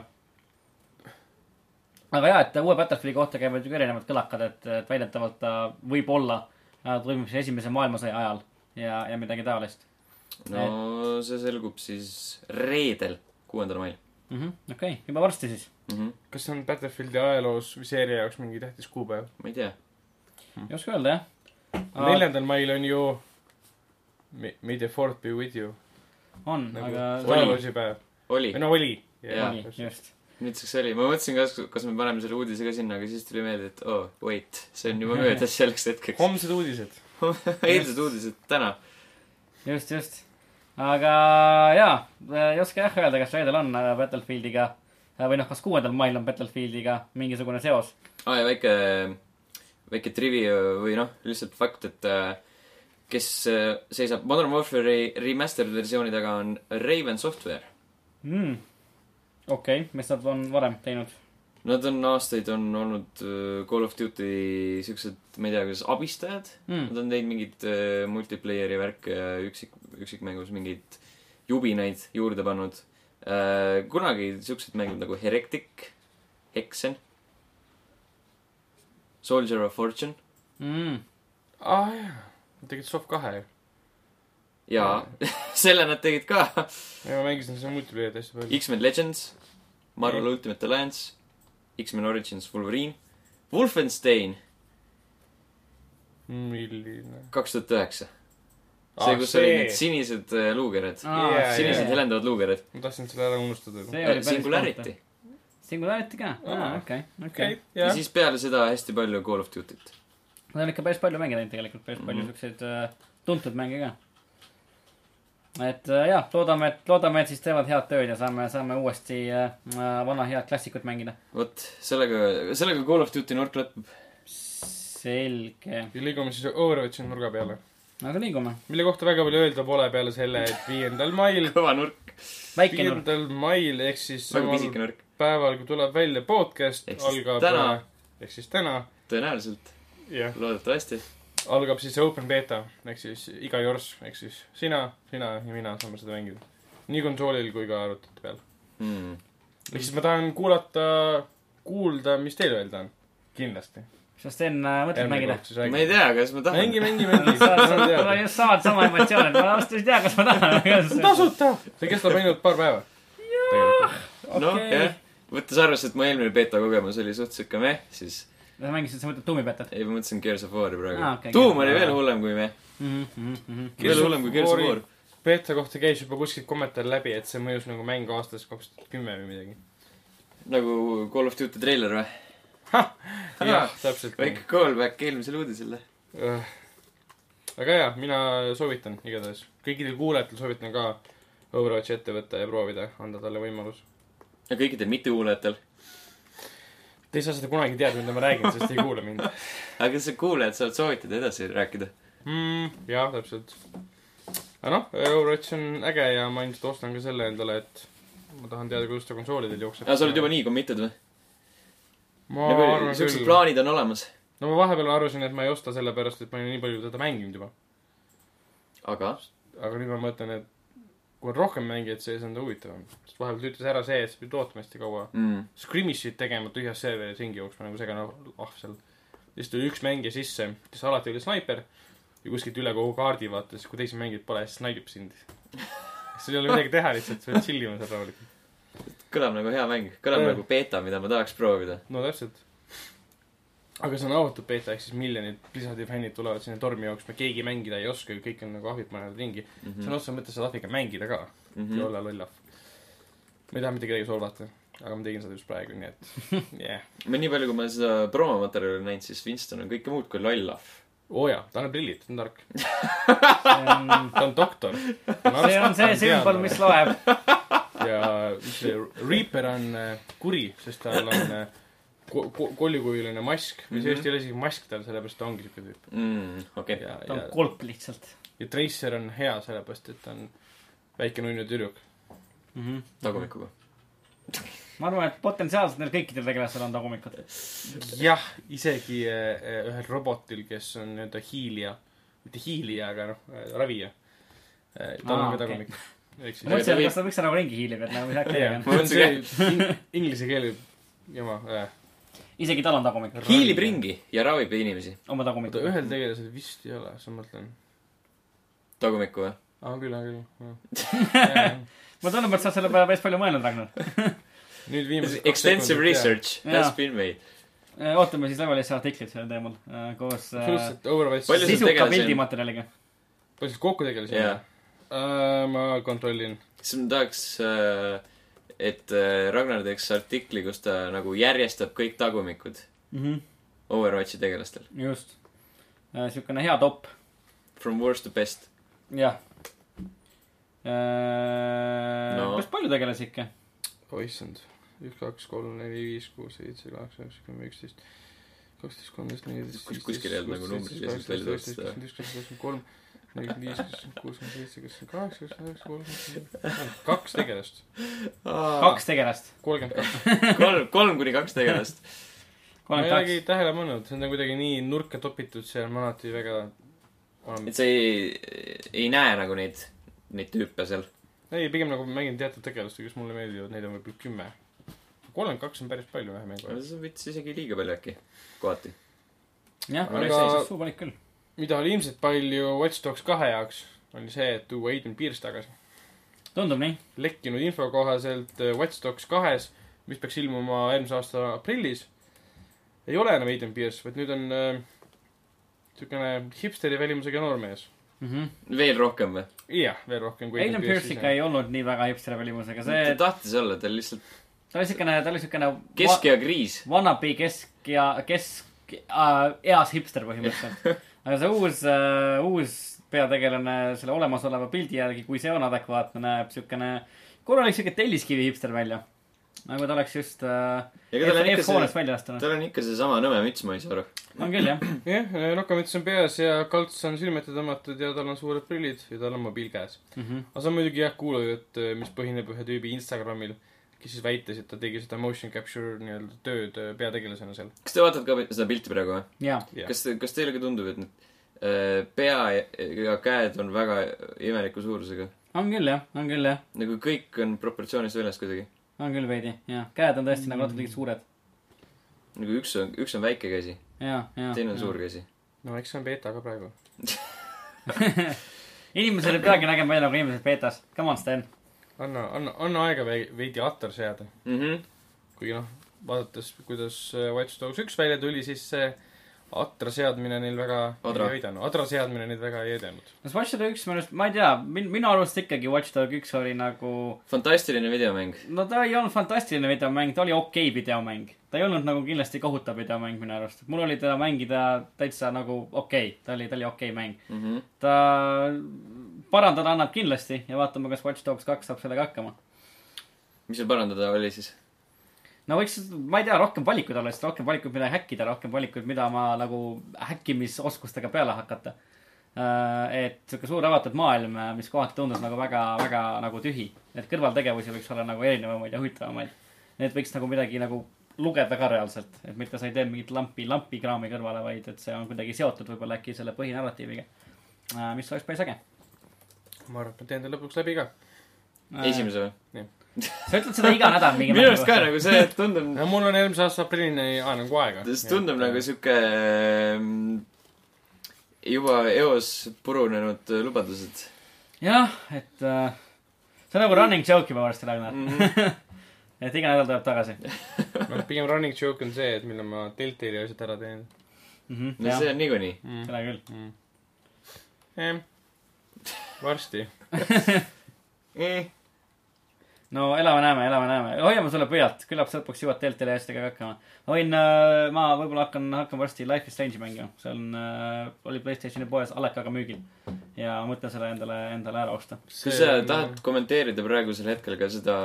Aga jah, et uue Battlefieldi kohta käivad ju erinevad kõlakad, et väidetavalt ta võib olla toimub see esimese maailmasõja ajal ja midagi taolist. No see selgub siis reedel, 6. mail. Okei, juba varsti siis. Kas see on Battlefieldi ajaloos või seeria jaoks mingi tähtis kuupäev? Ma ei tea. Ei oska öelda, jah. 4. mail on ju May the 4th be with you. On, nagu aga ajaloosipäev. Oli. No oli. Just. Nüüdseks oli. Ma mõtlesin kas me paneme selle uudise ka sinna, aga siis tuli meelde, et wait, see on juba möödas selleks hetkeks. Homsed uudised. Eilsed uudised täna. Just. Aga jaa, ei oska jah öelda, kas reedel on Battlefieldiga või kas 6. mail on Battlefieldiga mingisugune seos. Ja väike trivia või lihtsalt fakt, et kes seisab Modern Warfare'i remastered versiooni taga on Raven Software. Okei, mis nad on varem teinud? Nad on aastaid olnud Call of Duty siuksed, ma ei tea, kuidas abistajad. Nad on teinud mingid multiplayeri värke ja üksikmängus mingid jubinaid juurde pannud. Kunagi siuksed mängud nagu Heretic, Hexen, Soldier of Fortune. Jah. Nad tegid SOF 2. Jaa, selle nad tegid ka. Ja ma mängisin seda multiplayerit hästi palju. X-Men Legends, Marvel Ultimate Alliance, X-Men Origins Wolverine, Wolfenstein. Milline? 2009. See, kus oli need sinised luukered. Sinised helendavad luukered. Ma tahtsin selle ära unustada. Singularity. Singularity ka? Okei. Ja siis peale seda hästi palju Call of Duty't. Nad on ikka päris palju mänge teinud tegelikult, päris palju selliseid tuntud mänge ka. Et jah, loodame, et siis teevad head tööd ja saame uuesti vana head klassikut mängida. Vot, sellega Call of Duty nurk lõpeb. Selge. Ja liigume siis Overwatchi nurga peale. Aga liigume. Mille kohta väga palju öelda pole peale selle, et 5. mail. Kõva nurk. Väike nurk. 5. mail, ehk siis väga pisike nurk. Päeval, kui tuleb välja podcast, algab ehk siis täna. Tõenäoliselt. Loodetavasti. Algab siis open beta, ehk siis iga jors, ehk siis sina ja mina saame seda mängida. Nii konsoolil kui ka arvutite peal. Ehk siis ma tahan kuulda, mis teil öelda on. Kindlasti. Kas Sten mõtled mängida? Ma ei tea, kas ma tahan. Mängi. Mul on just sama emotsioon, et ma vast ei tea, kas ma tahan. Tasuta! See kestab ainult paar päeva. Jah. Võttes arvesse, et mu eelmine beta kogemus oli suhteliselt ka siis sa mängisid, sa mõtled Doomi betat? Ei, ma mõtlesin Gears of War'i praegu. Doom oli veel hullem kui me. Veel hullem kui Gears of War. Beta kohta käis juba kuskilt kommentaar läbi, et see mõjus nagu mäng aastast 2010 või midagi. Nagu Call of Duty trailer või? Jah, täpselt. Väike callback eelmisele uudisele. Aga jah, mina soovitan igatahes. Kõikidel kuulajatel soovitan ka Overwatchi ette võtta ja proovida, anda talle võimalus. Ja kõikidel mitte kuulajatel. Te ei saa seda kunagi teada, mida ma räägin, sest ei kuule mind. Aga kas sa kuulajad saavad soovitada edasi rääkida? Jah, täpselt. Aga Overwatch on äge ja ma ilmselt ostan ka selle endale, et ma tahan teada, kuidas ta konsoolidel jookseb. Sa oled juba nii committed või? Ma arvan küll. Siuksed plaanid on olemas. No ma vahepeal arvasin, et ma ei osta selle pärast, et ma olen nii palju teda mänginud juba. Aga nüüd ma mõtlen, et kui on rohkem mängijad sees, on ta huvitavam. Sest vahepeal ütles ära see, et sa pidid ootama hästi kaua. Skrimishit tegema tühjas serveris ringi jooksma nagu segane ahvsel. Siis tuli üks mängija sisse, kes alati oli snaiper ja kuskilt üle kogu kaardi vaatas, kui teisi mängijad pole, siis snaibib sind. Sul ei ole midagi teha lihtsalt, sa pead chillima seal rahulikult. kõlab nagu hea mäng. Kõlab nagu beta, mida ma tahaks proovida. No täpselt. Aga see on avatud beta, ehk siis miljonid Blizzardi fännid tulevad sinna tormi jooksma, keegi mängida ei oska, kõik on nagu ahvid panevad ringi. See on otsa mõttes, sa tahad ikka mängida ka. Ja olla lollav. Ma ei taha mitte kedagi solvata, aga ma tegin seda just praegu, nii et yeah. Ma nii palju, kui ma seda promomaterjali näinud, siis Winston on kõike muud kui lollav. Ja, ta on prillid, ta on tark. Ta on doktor. See on see sümbol, mis loeb. Ja Reaper on kuri, sest tal on kollikujuline mask. Mis Eesti ei ole isegi mask tal, sellepärast ta ongi siuke tüüp. Okay. Ta on kolp lihtsalt. Ja Tracer on hea, sellepärast, et ta on väike nunnu tüdruk. Tagumikuga. Ma arvan, et potentsiaalselt neil kõikidel tegelastel on tagumikud. Jah, isegi ühel robotil, kes on nii-öelda hiilija. Mitte hiilija, aga ravija. Ta on ka tagumik. Ma mõtlesin, kas ta võiks nagu ringi hiilib, et nagu mis äkki on. Ma mõtlesin inglise keeli jama. Isegi tal on tagumik. Hiilib ringi ja ravib inimesi. Oma tagumik. Ühel tegelasel vist ei ole, sa mõtlen. Tagumiku või? Küll. Ma tunnen, et sa selle peale päris palju mõelnud, Ragnar. Nüüd viimased extensive research has been made. Ootame siis Levelisse artiklit selle teemal. Koos sisuka pildimaterjaliga. Palju kokku tegelasi? Ma kontrollin. Kas ma tahaks, et Ragnar teeks artikli, kus ta nagu järjestab kõik tagumikud Overwatchi tegelastel? Just. Siukene hea top. From worst to best. Jah. Kas palju tegelasi ikka? Issand. 1, 2, 3, 4, 5, 6, 7, 8, 9, 10, 11, 12, 13, 14, 15, kuskil jääb nagu numbrid lihtsalt välja tõsta. 23, 45, 26, 27, 28, 29, 30, 2 tegelast. 2 tegelast? 32. 3-2 tegelast. Ma ei olegi tähele mõnud, see on kuidagi nii nurka topitud, see on alati väga... Et sa ei näe nagu neid tüüpe seal? Ei, pigem nagu mängin teatud tegelaste, kes mulle meeldivad, neid on võib-olla 10. 32 on päris palju ühe mängu. See on vits isegi liiga palju äkki, kohati. Jah, aga suu valik küll. Mida oli ilmselt palju Watch Dogs 2 jaoks, oli see, et tuua Aiden Pierce tagasi. Tundub nii. Lekkinud info kohaselt Watch Dogs 2, mis peaks ilmuma eelmise aasta aprillis, ei ole enam Aiden Pierce, vaid nüüd on siukene hipsteri välimusega noormees. Veel rohkem või? Jah, veel rohkem kui Aiden Pierce ikka ei olnud nii väga hipsteri välimusega. Ta tahtis olla, ta lihtsalt... Ta oli siukene... Kesk ja kriis. Wannabe eas hipster põhimõtteliselt. Aga see uus peategelane selle olemasoleva pildi järgi, kui see on adekvaatne, näeb siukene... Korralik siuke telliskivi hipster välja. Nagu ta oleks just F-hoonest välja astunud. Tal on ikka see sama nõme müts, ma ei saa aru. On küll, jah. Jah, nokamüts on peas ja kalts on silmete tõmmatud ja tal on suured prillid ja tal on mobiil käes. Aga see on muidugi kuulujutt, mis põhineb ühe tüübi Instagramil, kes siis väites, et ta tegi seda motion capture nii-öelda tööd peategelasena seal. Kas te vaatad ka seda pilti praegu või? Jaa. Kas teile ka tundub, et need pea ja käed on väga imeliku suurusega? On küll, jah. Nagu kõik on proportsioonist väljas kuidagi. On küll veidi, jah. Käed on tõesti nagu natuke liiga suured. Nagu üks on väike käsi. Teine on suur käsi. No eks see on beta ka praegu. Inimesel ei peagi nägema välja nagu inimesed betas. Come on, Sten. Anna aega veidi atar seada. Kuigi vaadates, kuidas Watch Dogs 1 välja tuli, siis see Atra seadmine neil väga ei aidanud. Atra seadmine neid väga ei edanud. Kas Watch Dogs 1, ma ei tea, minu arust ikkagi Watch Dogs 1 oli nagu... Fantastiline videomäng. No ta ei olnud fantastiline videomäng, ta oli okei videomäng. Ta ei olnud nagu kindlasti kohutav videomäng minu arust. Mul oli teda mängida täitsa nagu okei. Ta oli okei mäng. Ta parandada annab kindlasti ja vaatame, kas Watch Dogs 2 saab sellega hakkama. Mis seal parandada oli siis? No võiks, ma ei tea, rohkem valikuid olla, sest rohkem valikuid, mida häkkida, rohkem valikuid, mida ma nagu häkkimisoskustega peale hakata. Et siuke suur avatud maailm, mis kohati tundus nagu väga nagu tühi. Et kõrvaltegevusi võiks olla nagu erinevamaid ja huvitavamaid. Need võiks nagu midagi nagu lugeda ka reaalselt. Et mitte sa ei tee mingit lampi kraami kõrvale, vaid et see on kuidagi seotud võib-olla äkki selle põhinarratiiviga. Mis oleks päris äge. Ma arvan, et ma teen ta lõpuks läbi ka. Esimese või? Jah. Sa ütled seda iga nädal mingi minu arust ka nagu see, et tundub... No, mul on eelmise aasta aprillini nagu aega. See tundub nagu siuke juba eos purunenud lubadused. Jah, et see on nagu running joke juba varsti, Ragnar. et iga nädal tuleb tagasi. Pigem running joke on see, et millal ma Telltale'i asjad ära teen. No see on niikuinii. Seda küll. Varsti. No elame. Hoiame sulle pöialt. Küllap sa lõpuks jõuad Telltale'i asjadega hakkama. Ma võib-olla hakkan varsti Life is Strange'i mängima. See oli PlayStationi poes Alekaga müügil. Ja mõtlen selle endale ära osta. Kui sa tahad kommenteerida praegusel hetkel ka seda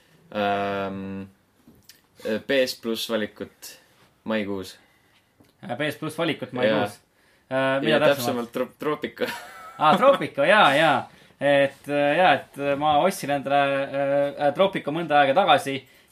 PS Plus valikut maikuus. PS Plus valikut maikuus. Ja täpsemalt Tropica. Tropica, jaa. Et ma ostsin endale Tropica mõnda aega tagasi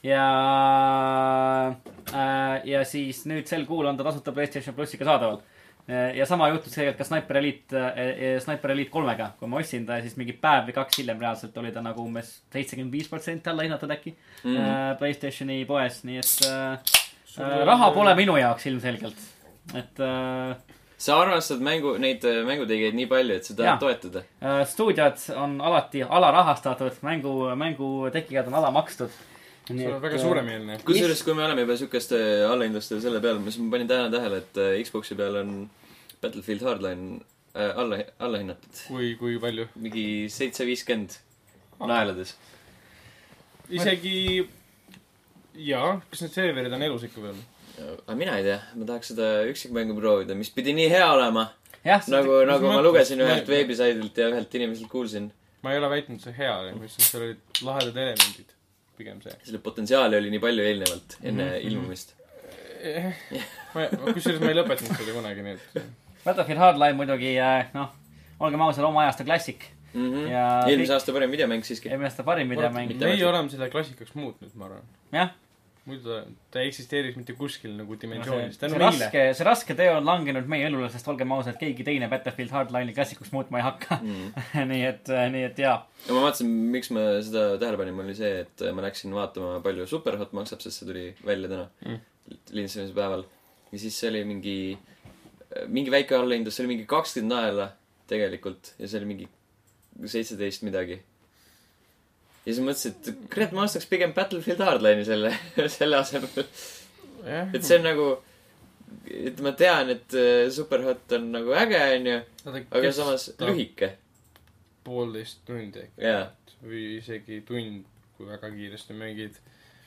ja siis nüüd sel kuul on ta tasuta PlayStation Plussiga saadaval. Ja sama juhtus seega ka Sniper Elite 3-ga. Kui ma ostsin ta, siis mingi päev või 2 hiljem reaalselt oli ta nagu umbes 75% alla hinnatud äkki PlayStationi poes. Nii et raha pole minu jaoks ilmselgelt. Et sa arvastad neid mängutegijaid nii palju, et sa tahad toetada? Stuudiod on alati alarahastatud, mängutegijad on alamakstud. See on väga suuremeelne. Kusjuures, kui me oleme juba sükeste allahindluste selle peal, ma panin täna tähele, et Xboxi peal on Battlefield Hardline allahinnatud. Kui palju? Mingi 750 naelades. Isegi jaa, kas need serverid on elus ikka veel? Aga mina ei tea, ma tahaks seda üksikmängu proovida, mis pidi nii hea olema. Nagu ma lugesin ühelt veebisaidilt ja ühelt inimeselt kuulsin. Ma ei ole väitnud, see hea oli, mis seal olid lahedad elemendid. Pigem see. Selle potentsiaali oli nii palju eelnevalt, enne ilmumist. Kusjuures ma ei lõpetanud seda kunagi nüüd. Battlefield Hardline muidugi, olgem ausad, oma ajasta klassik. Eelmise aasta parim videomäng siiski. Eelmise aasta parim videomäng. Me ei oleme seda klassikaks muutnud, ma arvan. Jah. Muidu ta eksisteeriks mitte kuskil nagu dimensioonis. See raske töö on langenud meie elule, sest olgem ausad, keegi teine Battlefield Hardline'i klassikuks muutma ei hakka. nii et jaa. Ja ma vaatasin, miks ma seda tähele panin, oli see, et ma läksin vaatama palju Superhot maksab, sest see tuli välja täna linstamise päeval. Ja siis see oli mingi väike allahindus, see oli mingi 20 naela tegelikult ja see oli mingi 17 midagi. Ja siis mõtlesin, et kurat, ma ostaks pigem Battlefield Hardline'i selle asemel. Et see on nagu, et ma tean, et Superhot on nagu äge, onju, aga samas lühike. 1,5 tundi äkki. Jaa. Või isegi tund, kui väga kiiresti mängid.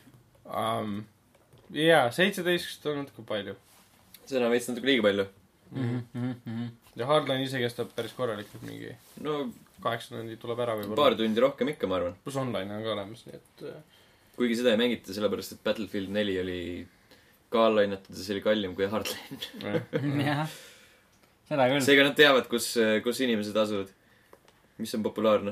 Jaa, 17 on natuke palju. See on veits natuke liiga palju. Ja Hardline ise kestab päris korralikult mingi. No 8 tundi tuleb ära võib-olla. Paar tundi rohkem ikka, ma arvan. Plus online on ka olemas, nii et kuigi seda ei mängita, sellepärast, et Battlefield 4 oli ka allahinnatud ja see oli kallim kui Hardline. Jah, seda küll. Seega nad teavad, kus inimesed asuvad. Mis on populaarne.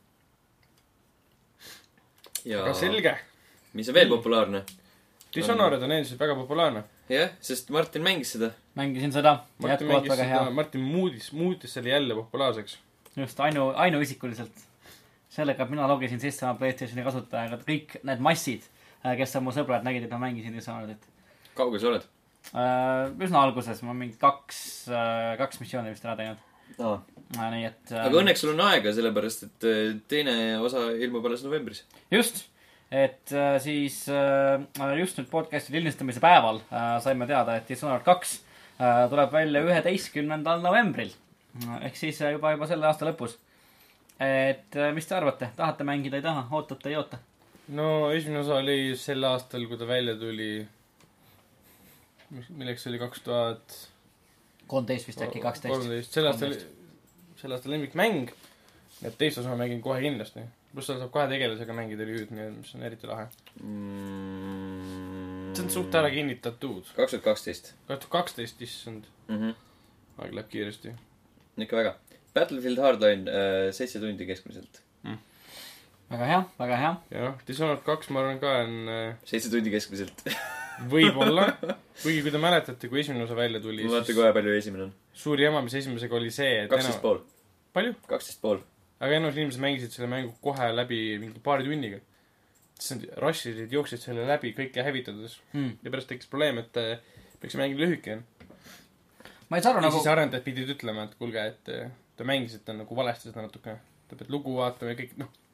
Ja aga selge. Mis on veel populaarne? Dishonored on endiselt väga populaarne. Jah, sest Martin mängis seda. Mängisin seda. Martin muutis selle jälle populaarseks. Just ainuisikuliselt. Sellega mina logisin sisse oma PlayStationi kasutajaga. Kõik need massid, kes on mu sõbrad, nägid, et ma mängisin Dishonoredit. Kaugel sa oled? Üsna alguses. Ma mingi kaks missiooni vist ära teinud. Nii et aga õnneks sul on aega, sellepärast, et teine osa ilmub alles novembris. Just. Et siis just nüüd podcasti lilistamise päeval saime teada, et Dishonored 2 tuleb välja 11. novembril. Ehk siis juba selle aasta lõpus. Et mis te arvate? Tahate mängida, ei taha? Ootate, ei oota? No esimene osa oli sel aastal, kui ta välja tuli. Milleks oli 13 vist äkki 12. Sel aastal lemmik mäng. Et teist osa ma mängin kohe kindlasti. Plus seal saab 2 tegelasega mängida lüüd, mis on eriti lahe. See on suht ära kinnitatud. 2012. 2012, issand. Aeg läheb kiiresti. Ikka väga. Battlefield Hardline 7 tundi keskmiselt. Väga hea, väga hea. Jah, Dishonored 2 ma arvan ka on 7 tundi keskmiselt. Võib-olla. Kuigi kui te mäletate, kui esimene osa välja tuli. Ma vaata kohe palju esimene on. Suur jama, mis esimesega oli see, et 12,5. Palju? 12,5. Aga enam inimesed mängisid selle mängu kohe läbi mingi paari tunniga. Rushid jooksid selle läbi kõike hävitades. Ja pärast tekkis probleem, et peaks mängida lühike. Ma ei saa aru ja siis arendajad pidid ütlema, et kuulge, et te mängisite nagu valesti seda natuke. Te pead lugu vaatama ja kõik,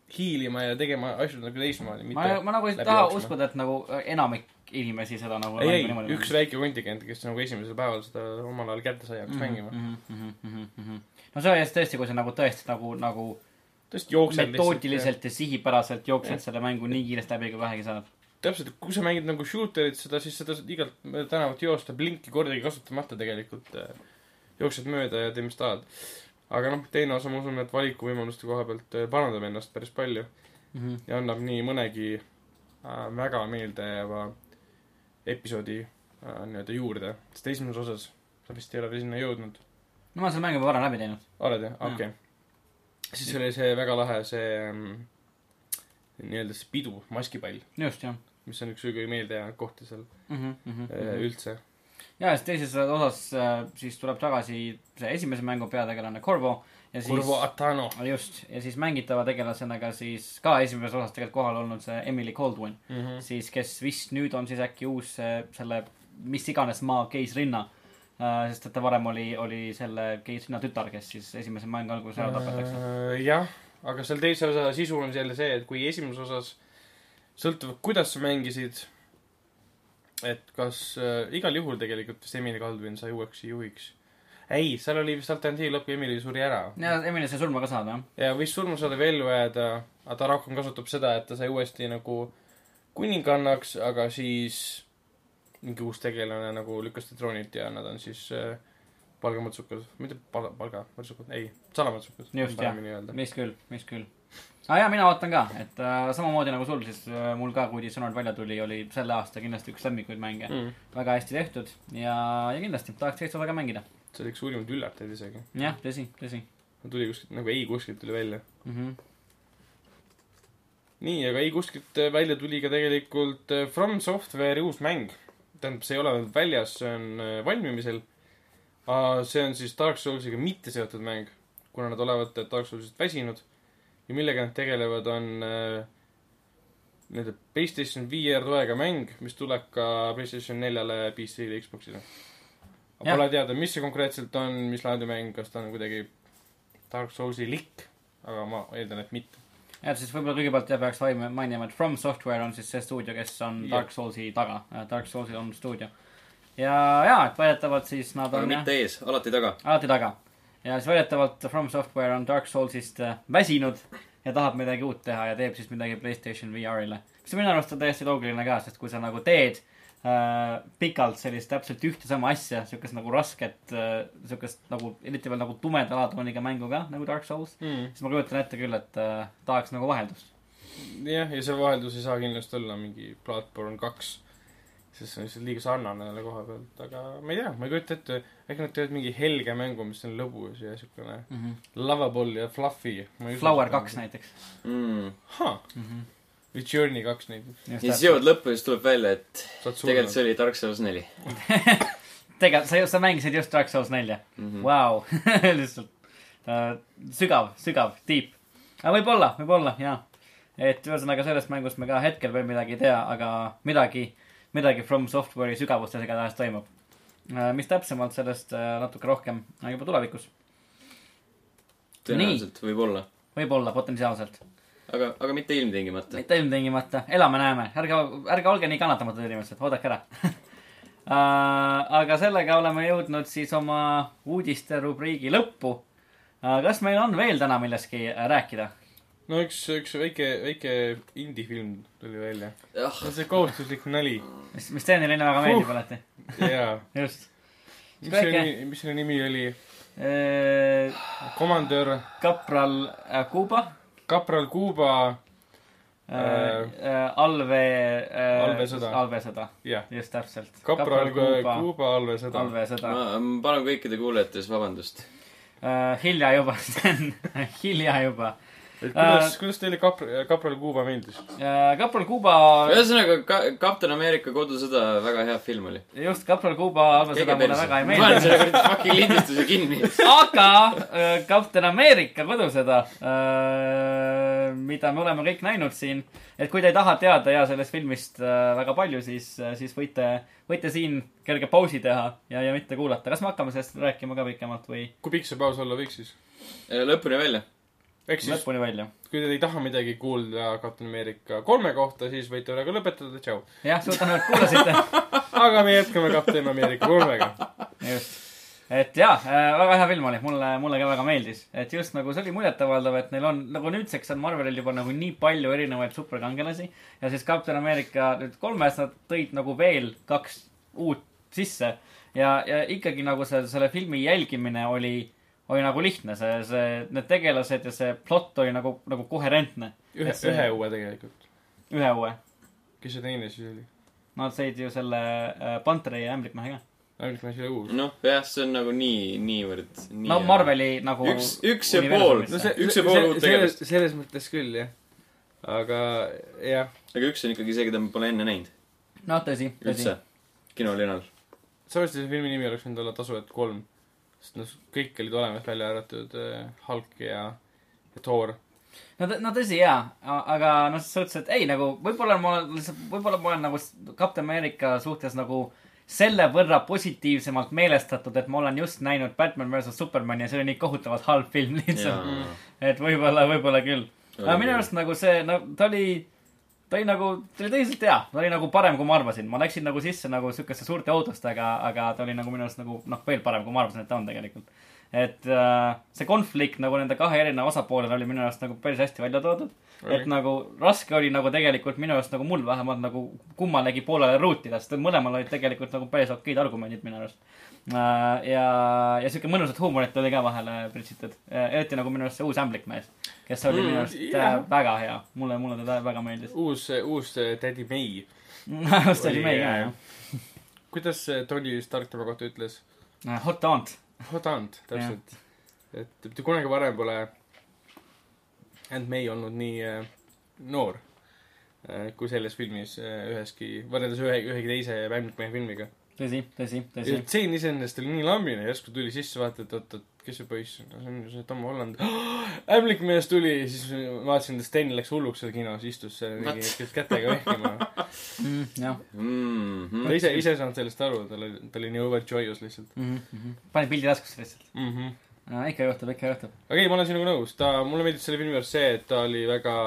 hiilima ja tegema asju nagu teistmoodi. Ma nagu ei taha uskuda, et nagu enamik inimesi seda nagu ei, üks väike kontingent, kes nagu esimesel päeval seda omal ajal kätte sai hakkas mängima. No see on tõesti, kui sa nagu tõesti nagu tõesti jooksed metoodiliselt ja sihipäraselt jooksed selle mängu nii kiiresti läbi, kui vähegi saad. Täpselt, kui sa mängid nagu shooterit seda, siis seda igalt tänavat joosta, blinki kordagi kasutamata tegelikult jooksed mööda ja teed mis tahad. Aga noh, teine osa ma usun, et valikuvõimaluste koha pealt parandab ennast päris palju ja annab nii mõnegi väga meeldejääva episoodi nii-öelda juurde. Sest esimeses osas sa vist ei ole sinna jõudnud. No ma selle mängu varem läbi teinud. Oled jah? Okei. Siis oli see väga lahe see nii-öelda see pidu, maskipall. Just, jah. Mis on üks kõige meeldejäänud kohti seal üldse. Ja siis teises osas siis tuleb tagasi see esimese mängu peategelane Corvo. Ja siis, Corvo Attano. Just. Ja siis mängitava tegelasena siis ka esimeses osas tegelikult kohal olnud see Emily Caldwin. Siis kes vist nüüd on siis äkki uus selle mis iganes maa keisrinna. Sest et ta varem oli selle keisrinna tütar, kes siis esimese mängu alguses ära tapetakse. Jah, aga seal teise osa sisu on selle see, et kui esimeses osas sõltub, kuidas sa mängisid, et kas igal juhul tegelikult vist Emily Caldwin sai uueks juhiks. Ei, seal oli vist alternatiiv lõpp ja Emily suri ära. Ja Emily sai surma ka saada, jah. Ja vist surma saada veel jääda, aga ta rohkem kasutab seda, et ta sai uuesti nagu kuningannaks, aga siis mingi uus tegelane nagu lükkas troonilt ja nad on siis palgamõtsukad. Mitte palgamõtsukad, ei, salamotsukad. Just, jah. Mis küll. Ja mina ootan ka, et samamoodi nagu sul, siis mul ka, kui Dishonored välja tuli, oli selle aasta kindlasti üks lemmikuid mänge. Väga hästi tehtud ja kindlasti tahaks teist osa ka mängida. See oli üks suurimad üllatajaid isegi. Jah, tõsi. Tuli kuskilt, nagu ei kuskilt tuli välja. Nii, aga ei kuskilt välja tuli ka tegelikult From Software'i uus mäng. Tähendab, see ei ole väljas, see on valmimisel. See on siis Dark Soulsiga mitte seotud mäng, kuna nad olevat Dark Soulsist väsinud. Ja millega nad tegelevad on PlayStation VR toega mäng, mis tuleb ka PlayStation 4-le, PC-le, Xbox'ile. Aga pole teada, mis see konkreetselt on, mis laadi mäng, kas ta on kuidagi Dark Soulsi lik, aga ma eeldan, et mitte. Ja, siis võib-olla kõigepealt peaks mainima, et From Software on siis see stuudio, kes on Dark Soulsi taga. Dark Soulsil on stuudio. Ja, et väidetavalt siis nad on... Aga mitte ees, alati taga. Alati taga. Ja siis väidetavalt From Software on Dark Soulsist väsinud ja tahab midagi uut teha ja teeb siis midagi PlayStation VR-ile. Mis minu arust on täiesti loogiline ka, sest kui sa nagu teed pikalt sellist täpselt ühte sama asja, sükest nagu rasket, sükest nagu, eriti veel nagu tumeda alatooniga mängu ka, nagu Dark Souls, siis ma kujutan ette küll, et tahaks nagu vaheldust. Jah, ja see vaheldus ei saa kindlasti olla mingi Bloodborne 2, sest see on lihtsalt liiga sarnane jälle koha pealt, aga ma ei tea, ma ei kujuta ette, äkki nad teevad mingi helge mängu, mis on lõbus ja sükene lovable ja fluffy. Flower 2 näiteks. Või Journey 2 näiteks. Ja siis jõud lõppu ja siis tuleb välja, et tegelikult see oli Dark Souls 4. Tegelikult sa mängisid just Dark Souls 4. Wow. Lihtsalt sügav, deep. Aga võib-olla, jah. Et ühesõnaga sellest mängust me ka hetkel veel midagi ei tea, aga midagi From Software'i sügavustes ega tahas toimub. Mis täpsemalt sellest natuke rohkem juba tulevikus. Tõenäoliselt võib-olla, potentsiaalselt. Aga mitte ilmtingimata. Mitte ilmtingimata. Elame näeme. Ärge olge nii kannatamatud inimesed. Oodake ära. Aga sellega oleme jõudnud siis oma uudiste rubriigi lõppu. Kas meil on veel täna milleski rääkida? No üks väike indie-film tuli välja. See kohustuslik nali. Mis teenile väga meeldib alati. Jaa. Just. Mis selle nimi oli? Komandör Kapral Kuuba. Kapral Kuuba Alvesõda. Yeah. Just täpselt. Kapral Kuuba Alvesõda. Ma palun kõikide kuulejates vabandust. Hilja juba. Kuidas teile Kapral Kuuba meeldis? Kapral Kuuba... Ühesõnaga, Kapten Ameerika kodusõda väga hea film oli. Just, Kapral Kuuba Alvesõda mulle väga ei meeldi. Ma olen selle fucking lindistuse kinni. Aga Kapten Ameerika kodusõda, mida me oleme kõik näinud siin, et kui te ei taha teada ja sellest filmist väga palju, siis võite siin kerge pausi teha ja mitte kuulata. Kas me hakkame sellest rääkima ka pikemalt või? Kui pikk see paus olla võiks siis? Lõpuni välja. lõpuni välja. Kui te ei taha midagi kuulda Captain America 3 kohta, siis võite praegu lõpetada, tšau. Jah, suur tänu, et kuulasite. Aga me jätkame Captain America 3-ga. Just. Et jaa, väga hea film oli, mulle ka väga meeldis. Et just nagu see oli muljetavaldav, et neil on, nagu nüüdseks on Marvelil juba nagu nii palju erinevaid superkangelasi. Ja siis Captain America nüüd 3-s nad tõid nagu veel 2 uut sisse. Ja ikkagi nagu selle filmi jälgimine oli nagu lihtne. Need tegelased ja see plott oli nagu koherentne. Ühe uue tegelikult. Ühe uue. Kes see teine siis oli? Nad said ju selle Panteri ja Ämblikmehe ka. Ämblikmehe see uus. Noh, jah, see on nagu niivõrd. No Marveli nagu... Üks ja pool uut tegelast. Selles mõttes küll, jah. Aga, jah. Aga üks on ikkagi see, keda me pole enne näinud. No, tõsi. Üldse. Kinolinal. Savasti see filmi nimi oleks võinud olla Tasujad 3. Sest kõik olid olemas välja arvatud Hulk ja Thor. No tõsi, jaa. Aga sa ütlesid, et ei, nagu, võib-olla ma olen nagu Captain America suhtes nagu selle võrra positiivsemalt meelestatud, et ma olen just näinud Batman vs. Superman ja see oli nii kohutavalt halb film lihtsalt. Et võib-olla küll. Aga minu arust nagu see, ta oli nagu, ta oli tõsiselt hea. Ta oli nagu parem, kui ma arvasin. Ma läksin nagu sisse nagu sükeste suurte ootustega, aga ta oli nagu minu arust nagu, veel parem, kui ma arvasin, et ta on tegelikult. Et see konflikt nagu nende 2 erineva osapoolel oli minu arust nagu päris hästi välja toodud. Et nagu raske oli nagu tegelikult minu arust nagu mul vähemalt nagu kummalegi poolele ruutida, sest mõlemal olid tegelikult nagu päris okeid argumendid minu arust. Ja siuke mõnusat huumorit oli ka vahele pritsitud. Eriti nagu minu arust see uus Ämblikmees, kes oli minu arust väga hea. Mulle teda väga meeldis. Uus Daddy May. Uus Daddy May ka, jah. Kuidas Tony Stark tema kohta ütles? Hot aunt. Hot aunt, täpselt. Et mitte kunagi varem pole Aunt May olnud nii noor kui selles filmis üheski, võrreldes ühegi teise Ämblikmehe filmiga. Tõsi. Tseen iseenesest oli nii lambine, järsku tuli sisse vaata, et kes see poiss on? See on Tom Holland. Ämblikmees tuli, siis vaatasin, et Sten läks hulluks seal kinos, istus seal mingi kätega vehkima. Jah. Ta ise saanud sellest aru, ta oli nii overjoyous lihtsalt. Pani pildi raskusse lihtsalt. No, ikka juhtub. Aga ei, ma olen sinuga nõus. Mulle meeldis selle filmi juures see, et ta oli väga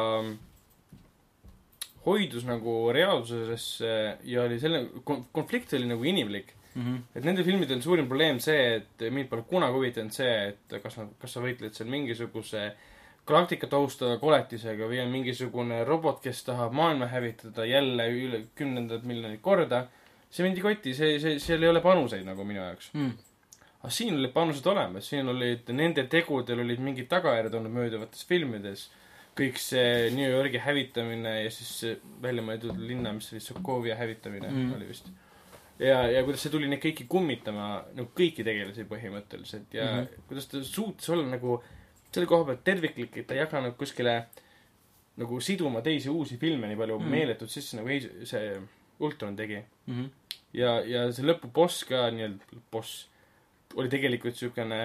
hoidus nagu reaalsuses ja oli selle konflikt oli nagu inimlik. Et nende filmidel suurim probleem see, et mind pole kunagi huvitanud see, et kas sa võitled seal mingisuguse galaktikat ohustava koletisega või on mingisugune robot, kes tahab maailma hävitada jälle üle 10 miljonit korda. See mind ei koti, seal ei ole panuseid nagu minu jaoks. Aga siin olid panused olemas, siin olid nende tegudel olid mingid tagajärjed olnud mööduvates filmides. Kõik see New Yorgi hävitamine ja siis välja mõeldud linna, mis oli Sokovia hävitamine oli vist. Ja kuidas see tuli neid kõiki kummitama, nagu kõiki tegelasi põhimõtteliselt ja kuidas ta suutis olla nagu selle koha pealt terviklik, et ta ei jaganud kuskile nagu siduma teisi uusi filme nii palju meeletud sisse, nagu see Ultron tegi. Ja see lõpuboss ka, nii-öelda boss oli tegelikult niisugune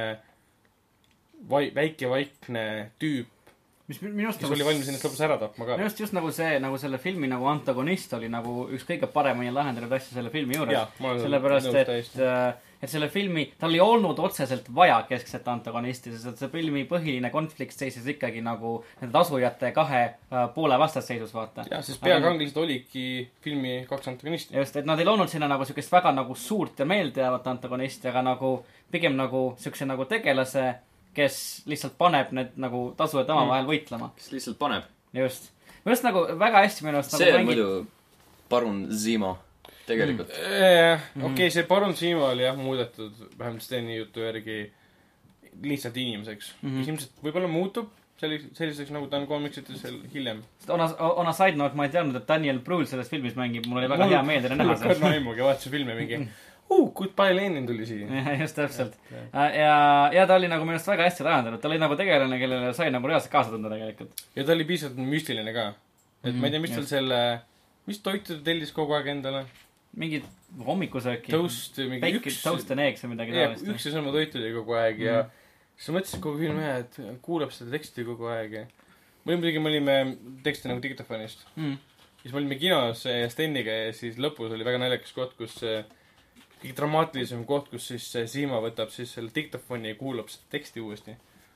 väike vaikne tüüp, kes oli valmis ennast lõpus ära tapma ka. Minu arust just nagu see, nagu selle filmi nagu antagonist oli nagu üks kõige paremini lahendatud asja selle filmi juures. Sellepärast, et selle filmi, tal ei olnud otseselt vaja keskset antagonisti, sest see filmi põhiline konflikt seisis ikkagi nagu nende tasujate 2 poole vastasseisus, vaata. Ja, sest peakanglised oligi filmi 2 antagonisti. Just, et nad ei loonud sinna nagu sükest väga nagu suurt ja meeldejavat antagonisti, aga nagu pigem nagu sükse nagu tegelase, kes lihtsalt paneb need nagu tasujad oma vahel võitlema. Kes lihtsalt paneb. Just. Minu arust nagu väga hästi minu arust see nagu on muidu Parun Zemo. Tegelikult. Okei, see Parun Zemo oli jah muudetud vähemalt Steni jutu järgi lihtsalt inimeseks. Mis ilmselt võib-olla muutub selliseks, nagu ta on komiksites hiljem. On a side note, ma ei teadnud, et Daniel Brühl selles filmis mängib. Mul oli väga hea meelde näha seda. Mul naimugi vaatasin filmi mingi Goodbye Lenin tuli siia. Just täpselt. Ja ta oli nagu minust väga hästi lahendatud. Ta oli nagu tegelane, kellele sai nagu reaalselt kaasa tunda tegelikult. Ja ta oli piisavalt müstiline ka. Et ma ei tea, mis tal selle... Mis toitu ta tellis kogu aeg endale? Mingid hommikusööki. Toast, mingi üks... Toast and eggs või midagi taolist. Üks ja sama toitu oli kogu aeg ja siis ma mõtlesin kogu filmi hea, et kuulab seda teksti kogu aeg. Muidugi me olime teksti nagu diktofonist. Siis me olime kinos Steniga ja siis lõpus oli väga naljakas koht, kus kõige dramaatilisem koht, kus siis Siima võtab siis selle diktofoni ja kuulab seda teksti uuesti.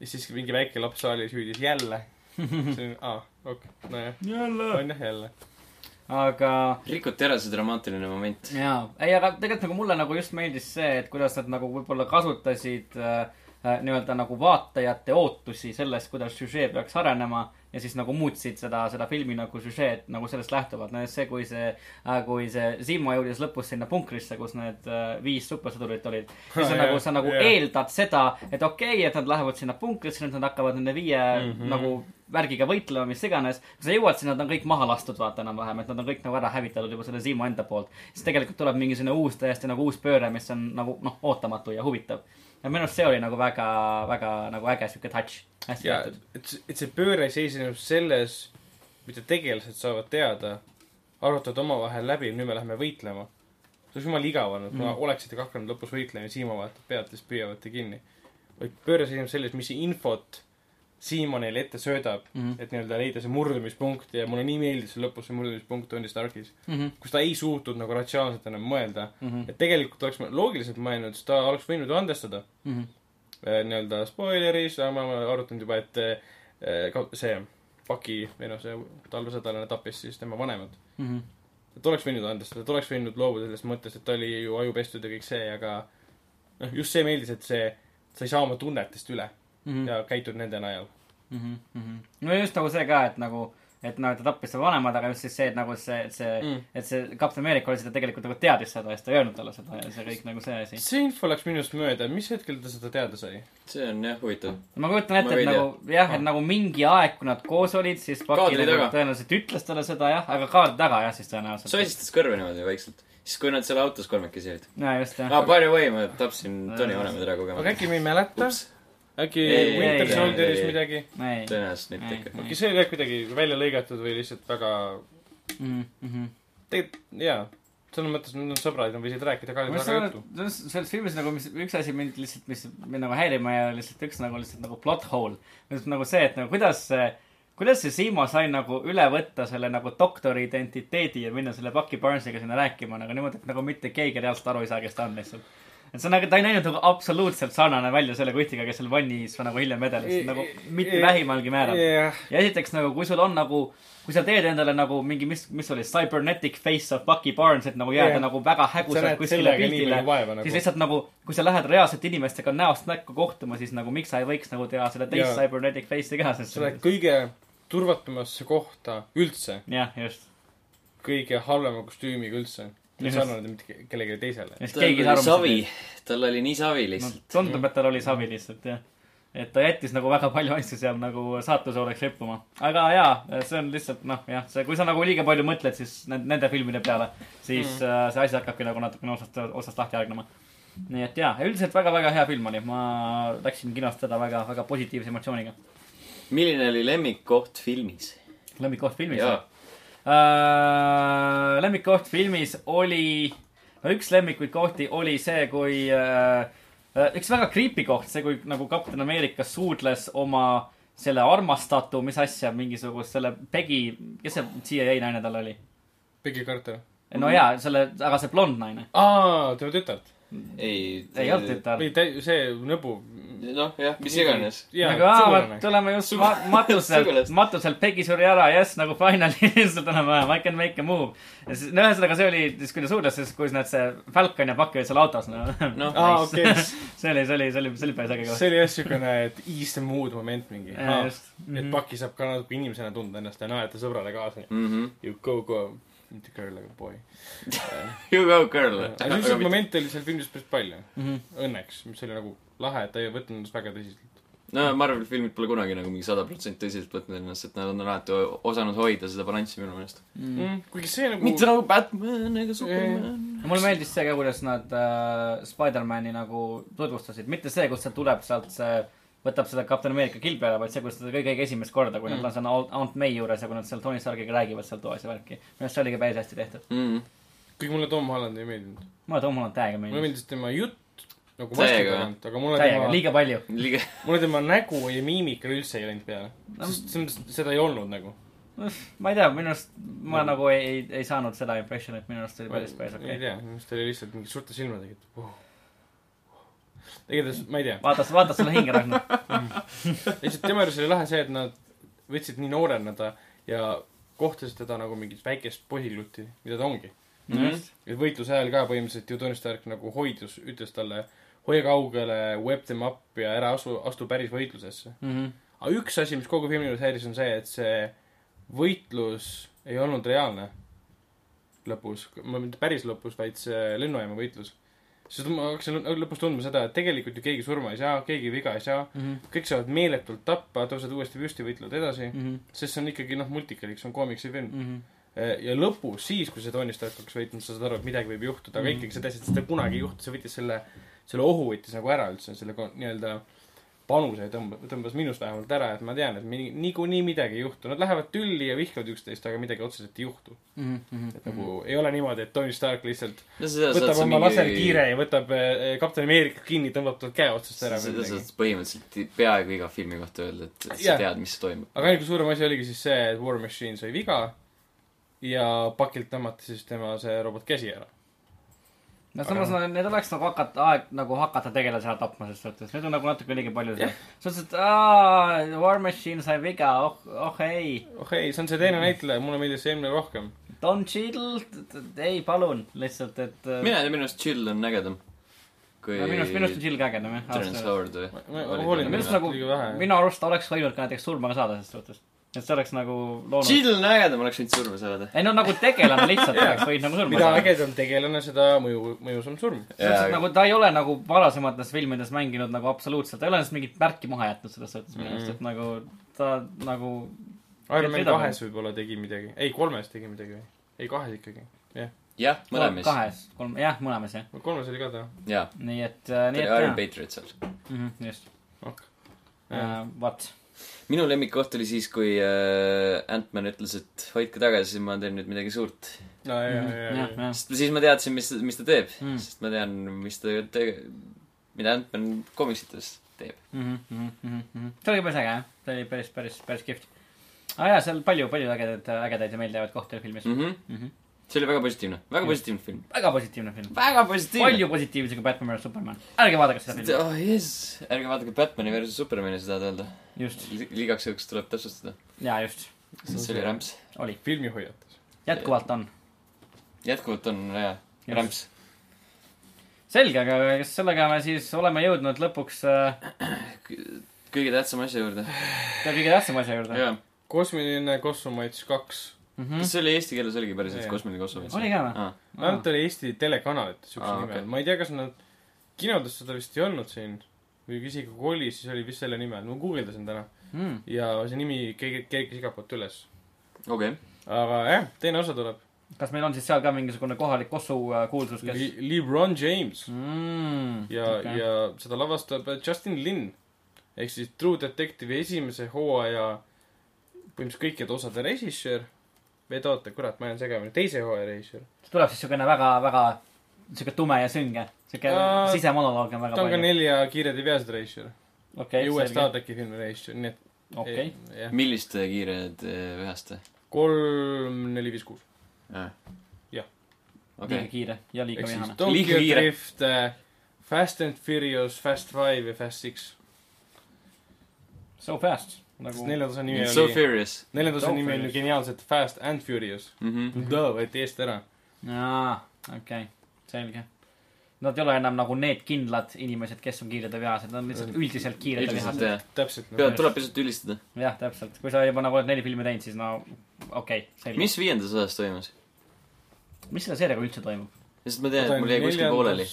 ja siis mingi väike laps saalis hüüdis jälle. See on, nojah. Jälle. Aga rikuti ära see dramaatiline moment. jaa, ei, aga tegelikult nagu mulle nagu just meeldis see, et kuidas nad nagu võib-olla kasutasid nii-öelda nagu vaatajate ootusi sellest, kuidas süžee peaks arenema ja siis nagu muutsid seda filmi nagu süžeed nagu sellest lähtuvalt. Näiteks see, kui see Zimo jõudis lõpus sinna punkrisse, kus need 5 supersõdurit olid. Siis sa nagu eeldad seda, et okei, et nad lähevad sinna punkrisse, nüüd nad hakkavad nende 5 nagu värgiga võitlema, mis iganes. Kui sa jõuad sinna, nad on kõik maha lastud, vaata enam-vähem, et nad on kõik nagu ära hävitatud juba selle Zimo enda poolt. Siis tegelikult tuleb mingisugune täiesti nagu uus pööre, mis on nagu ootamatu ja huvitav. Ja minu arust see oli nagu väga, väga nagu äge siuke touch. Hästi tehtud. Et see pööre seisneb selles, mida tegelased saavad teada, arutavad omavahel läbi, nüüd me läheme võitlema. See oleks jumal igav olnud, kui oleksite hakanud lõpus võitlema ja Siimo vaatab pealt, siis püüavad kinni. Pööre seisneb selles, mis infot Siimo neile ette söödab, et nii-öelda leida see murdumispunkt ja mulle nii meeldis see lõpus see murdumispunkt Tony Starkis, kus ta ei suutnud nagu ratsionaalselt enam mõelda. Et tegelikult oleks loogiliselt mõelnud, siis ta oleks võinud andestada. Nii-öelda spoileris, ma arutanud juba, et see Paki, või see talvesõdalane tappis siis tema vanemad. Et oleks võinud andestada, et oleks võinud loobuda sellest mõttest, et ta oli ju ajupestud ja kõik see, aga just see meeldis, et sa ei saa oma tunnetest üle. Ja käitud nende najal. No just nagu see ka, et ta tappis see vanemad, aga just siis see, et nagu et see Captain America oli seda tegelikult nagu teadis seda ja siis ta ei öelnud talle seda ja see kõik nagu see asi. See info läks minust mööda, mis hetkel ta seda teada sai? See on jah huvitav. Ma kujutan ette, et nagu jah, et nagu mingi aeg, kui nad koos olid, siis Paki tõenäoliselt ütles talle seda jah, aga kaardi taga jah, siis tõenäoliselt. Soisistas kõrve niimoodi vaikselt. Siis kui nad selle autos kolmekesi olid. Ja just jah. By the way, ma tapsin Tony vanemad ära kogemata. Aga äkki me ei mäleta? Äkki Winter Soldieris midagi? Tõenäoliselt neid ikka. Äkki see oli kuidagi välja lõigatud või lihtsalt väga... Tegelikult, jaa. Selles mõttes, need on sõbrad, nad võisid rääkida ka väga juttu. Selles filmis nagu üks asi mind lihtsalt, mis nagu häirima ja lihtsalt üks nagu plot hole. Nagu see, et nagu kuidas see Siimo sai nagu üle võtta selle nagu doktori identiteedi ja minna selle Bucky Barnesiga sinna rääkima, nagu niimoodi, et nagu mitte keegi reaalselt aru ei saa, kes ta on lihtsalt. Et see nagu, ta ei näinud nagu absoluutselt sarnane välja selle kutiga, kes seal vannis nagu hiljem vedelis. Nagu mitte vähimalgi määral. Ja esiteks nagu, kui sul on nagu, kui sa teed endale nagu mingi, mis oli cybernetic face of Bucky Barnes, et nagu jääda nagu väga hägusalt kuskile pildile, siis lihtsalt nagu, kui sa lähed reaalselt inimestega näost näkku kohtuma, siis nagu miks sa ei võiks nagu teha selle teist cybernetic face'i ka, sest sa lähed kõige turvatamasse kohta üldse. Jah, just. Kõige halvema kostüümiga üldse. Sarnane mitte kellegi teisele. Tal oli nii savi lihtsalt. Tundub, et tal oli savi lihtsalt, jah. Et ta jättis nagu väga palju asju seal nagu saatuse oleks rippuma. Aga jaa, see on lihtsalt, jah, kui sa nagu liiga palju mõtled, siis nende filmide peale, siis see asi hakkabki nagu natukene osast lahti järgnema. Nii et jaa, üldiselt väga-väga hea film oli. Ma läksin kinost seda väga positiivse emotsiooniga. Milline oli lemmikkoht filmis? Lemmikkoht filmis? Jaa. Lemmikkoht filmis oli, üks lemmikuid kohti oli see, kui üks väga creepy koht, see kui nagu Captain America suudles oma selle armastatu, mis asja, mingisugust selle Peggy, kes see CIA naine tal oli? Peggy Carter. No jaa, aga see blond naine. Tema tütart. Ei olnud tütar. See nõbu. Noh, jah, mis iganes. Nagu tuleme just matuselt Peggy suri ära, yes, nagu finally lihtsalt enam-vähem, I can make a move. Ja siis, ühesõnaga see oli, kui ta suudles, siis kui nad see Falcon ja Bucky olid seal autos. Okay. See oli päris äge koht. See oli just sükene, et ease the mood moment mingi. Et Bucky saab ka natuke inimesena tunda ennast ja naeta sõbrale kaasa. You go. Mitte girl, aga boy. You go girl. Selliseid momente oli seal filmis päris palju. Õnneks, mis oli nagu lahe, et ta ei võtnud ennast väga tõsiselt. No Marvel filmid pole kunagi nagu mingi 100% tõsiselt võtnud ennast, et nad on alati osanud hoida seda balanssi minu meelest. Kuigi see nagu... Mitte nagu Batman ega Superman. Mulle meeldis see ka, kuidas nad Spider-Mani nagu tutvustasid. Mitte see, kus see tuleb sealt see... võtab seda Captain America kilbi ära, vaid see, kus seda kõige esimest korda, kui nad on seal Aunt May juures ja kui nad seal Tony Starkiga räägivad seal toas ja värki. Minu arust see oligi päris hästi tehtud. Kuigi mulle Tom Holland ei meeldinud. Mulle Tom Holland täiega meeldis. Mulle meeldis tema jutt nagu vastutagant, aga mulle täiega, liiga palju. Mulle tema nägu ja miimikal üldse ei läinud peale. Sest seda ei olnud nagu. Ma ei tea, minu arust ma nagu ei saanud seda impressionit, minu arust oli päris okei. Ei tea, minu arust oli lihtsalt mingi suurte silmadega, et igatahes, ma ei tea. Vaata sulle hinge, Ragnar. Lihtsalt tema juures oli lahe see, et nad võtsid nii noorena ta ja kohtasid teda nagu mingit väikest posiglutti, mida ta ongi. Et võitluse ajal ka põhimõtteliselt ju Tony Stark nagu hoidus, ütles talle hoia kaugele, web them up ja ära astu päris võitlusesse. Aga üks asi, mis kogu filmi juures häiris, on see, et see võitlus ei olnud reaalne lõpus. Mitte päris lõpus, vaid see lennujaama võitlus. Sest ma hakkasin lõpus tundma seda, et tegelikult ju keegi surma ei saa, keegi viga ei saa. Kõik saavad meeletult tappa, tõused uuesti püsti, võitlevad edasi. Sest see on ikkagi multikaliks, see on koomiksi film. Ja lõpus, siis kui see Tony Stark hakkas võitnud, sa saad aru, et midagi võib juhtuda, aga ikkagi seda kunagi ei juhtu, see võttis selle ohu võttis nagu ära üldse, selle nii-öelda panuse tõmbas minust vähemalt ära, et ma tean, et niikuinii midagi ei juhtu. Nad lähevad tülli ja vihkavad üksteist, aga midagi otseselt ei juhtu. Et nagu ei ole niimoodi, et Tony Stark lihtsalt võtab oma laserkiire ja võtab Kapten Ameerika kinni, tõmbab tal käe otsast ära. Seda saad põhimõtteliselt peaaegu iga filmi kohta öelda, et sa tead, mis toimub. Aga ainult suurem asi oligi siis see, et War Machine sai viga ja pakilt tõmmati siis tema see robot käsi ära. No samas need oleks nagu hakata tegeleda seal tapma, sest võttes. Need on nagu natuke liiga palju. Sa ütlesid, et War Machine sai viga, ei. See on see teine näitleja, mulle meeldis see eelmine rohkem. Don Cheadle, ei palun, lihtsalt, et... Minu arust Chill on ägedam. Minu arust on Chill ka ägedam, jah. Terence Howard või? Minu arust oleks võinud ka näiteks surma saada, sest võttes. Et see oleks nagu loonud... Chill on ägedam, oleks võinud surma saada. Ei no nagu tegelane lihtsalt oleks võinud nagu surma mida saada. Mida ägedam tegelane, seda mõjusam surm. Nagu ta ei ole nagu varasemates filmides mänginud nagu absoluutselt. Ta ei ole mingit märki maha jätnud selles suhtes minu arust, et nagu ta nagu... Iron Man 2 võib-olla tegi midagi. Ei, 3 tegi midagi või? Ei, 2 ikkagi. Jah, mõlemis. 2, jah, mõlemis, jah. 3 oli ka ta. Jaa. Nii et... Ta oli Iron Patriot seal. Just. What? Minu lemmikkoht oli siis, kui Ant-Man ütles, et hoidke tagasi, ma teen nüüd midagi suurt. Sest siis ma teadsin, mis ta teeb. Sest ma tean, mida Ant-Man komiksites teeb. See oli päris äge, jah? See oli päris kihvt. Seal palju ägedaid ja meeldivad kohti filmis. See oli väga positiivne. Väga positiivne film. Väga positiivne. Palju positiivse kui Batman vs Superman. Ärge vaadake seda filmi. Oh yes. Ärge vaadake Batmani vs Supermani, seda öelda. Just. Liigaks jõuks tuleb täpsustada. Jaa, just. Sest see oli rämps. Oli. Filmi hoiatas. Jätkuvalt on, jah. Rämps. Selge, aga kas sellega me siis oleme jõudnud lõpuks kõige tähtsam asja juurde. Jaa. Kosmiline Kosmomaits 2. Kas see oli eesti keeles oligi päriselt Kosmiline Kosmomaits? Oli ka või? Vähemalt oli Eesti telekanalites sihukese nimel. Ma ei tea, kas nad kinodes seda vist ei olnud siin või isegi kui oli, siis oli vist selle nimel. Ma googledasin täna ja see nimi keekis igalt poolt üles. Okei. Aga jah, teine osa tuleb. Kas meil on siis seal ka mingisugune kohalik kossu kuulsus, kes... LeBron James. Ja seda lavastab Justin Lin. Ehk siis True Detective esimese hooaja põhimõtteliselt kõikide osade režissöör. Vedoota, kurat, ma jään segamini. Teise hooaja režissöör. See tuleb siis sihukene väga sihuke tume ja sünge. Sihuke sisemonoloog on väga palju. Ta on ka 4 kiired ja veased režissöör. Ja uue Star Treki filmi režissöör. Millist kiired üheste? 3, 4, 5, 6. Jah. Liiga kiire ja liiga vihane. Tokyo Drift, Fast and Furious, Fast 5 ja Fast 6. So fast. Neljanduse nimi So Furious. Neljanduse nimi on geniaalselt Fast and Furious. Võeti eest ära. Okei. Selge. Nad ei ole enam nagu need kindlad inimesed, kes on kiired ja vihased. Nad on lihtsalt üldiselt kiired ja vihased. Täpselt. Tuleb pisut ülistada. Jah, täpselt. Kui sa juba nagu oled 4 filmi teinud, siis okei. Mis 5. osas toimus? Mis selle seeriaga üldse toimub? Sest ma tean, et mul jäi kuskil pooleli.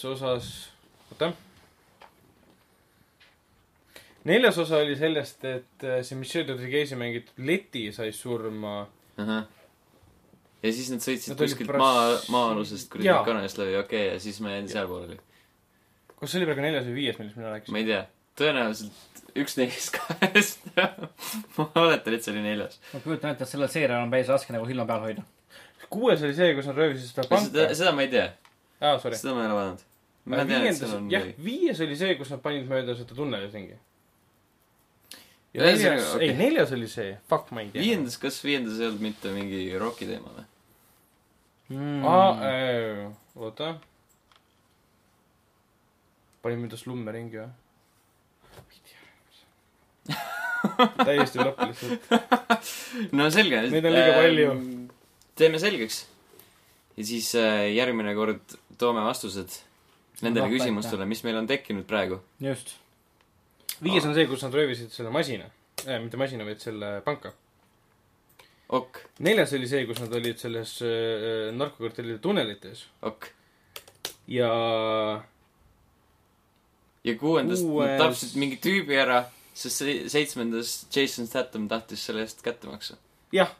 4. osa oli sellest, et see Michelle Rodriguez'i mängitud Leti sai surma. Ja siis nad sõitsid kuskilt maa-alusest kanalist läbi, ja siis ma jäin seal pooleli. Kas see oli praegu 4. või 5, millest mina rääkisin? Ma ei tea. Tõenäoliselt üks neist kahest. Ma oletan, et see oli 4. Ma kujutan ette, et sellel seerial on päris raske nagu hilma peal hoida. 6 oli see, kus nad röövisid seda panka. Seda ma ei tea. Sorry. Seda ma ei ole vaadanud. 5 oli see, kus nad panid mööda seda tunnelis ringi. Ja 4 oli see. Fuck, ma ei tea. 5. Kas 5. ei olnud mitte mingi rocki teema või? Oota. panime ta slumme ringi või? täiesti lõpp lihtsalt. No selge. Neid on liiga palju. Teeme selgeks. Ja siis järgmine kord toome vastused nendele küsimustele, mis meil on tekkinud praegu. Just. 5 on see, kus nad röövisid selle masina. Mitte masina, vaid selle panka. Ok. 4 oli see, kus nad olid selles narkokartellide tunnelites. Ok. Ja 6. nad tapsid mingi tüübi ära, sest 7. Jason Statham tahtis selle eest kätte maksa. Jah.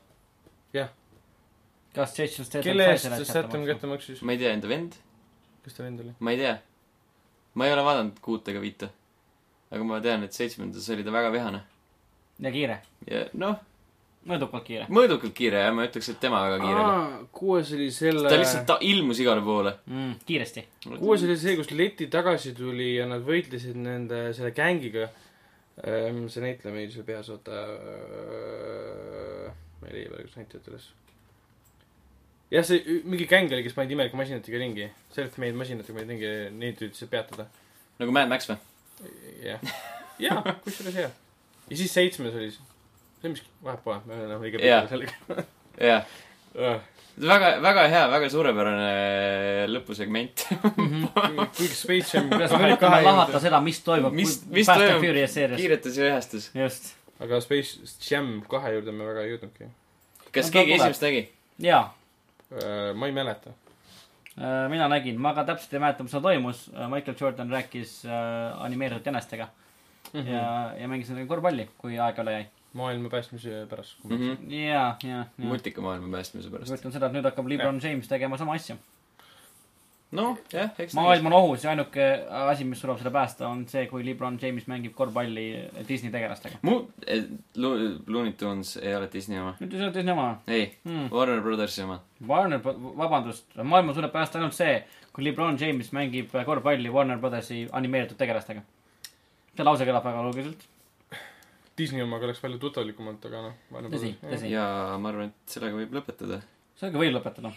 Kas Jason Statham kelle eest Statham kätte maksis? Ma ei tea, enda vend? Kas ta vend oli? Ma ei tea. Ma ei ole vaadanud 6 ega 5. Aga ma tean, et 7. oli ta väga vihane. Ja kiire. Ja noh. Mõõdukalt kiire. Mõõdukalt kiire, ja ma ütleks, et tema väga kiire oli. 6 oli selle... Ta lihtsalt ilmus igale poole. Kiiresti. 6 oli see, kus Leti tagasi tuli ja nad võitlesid selle gängiga. See näitleja meil seal peas, oota... ma ei leia veel, kus näitajad üles. Jah, see mingi gäng oli, kes panid imelike masinatega ringi. Self-made masinatega panid ringi, neid üritasid peatada. Nagu Mad Max või? Jah, kus oli see hea. Ja siis 7 oli see, mis vahet pole, me oleme liiga pikka sellega. Jah. Väga hea, väga suurepärane lõpusegment. Kuigi Space Jam... Kuidas me üritame lahata seda, mis toimub Fast and Furious seerias. Kiiretas ja ühestus. Just. Aga Space Jam 2 juurde me väga ei jõudnudki. Kas keegi esimest nägi? Jaa. Ma ei mäleta. Mina nägin. Ma ka täpselt ei mäleta, mis seal toimus. Michael Jordan rääkis animeeritud jänestega. Ja mängisin korvpalli, kui aeg ole jäi. Maailma päästmise pärast. Jaa. Multika maailma päästmise pärast. Võtan seda, et nüüd hakkab LeBron James tegema sama asja. No, jah, eks maailm on ohus ja ainuke asi, mis tuleb seda päästa, on see, kui LeBron James mängib korvpalli Disney tegelastega. Looney Tunes ei ole Disney oma. Nüüd ei ole Disney oma? Ei, Warner Brothersi oma. Vabandust, maailma suudab päästa ainult see, kui LeBron James mängib korvpalli Warner Brothersi animeeritud tegelastega. See lause kõlab väga loogiliselt. Disney omaga oleks palju tuttavlikumalt, aga noh. Tõsi. Ja ma arvan, et sellega võib lõpetada. Sellega võib lõpetada.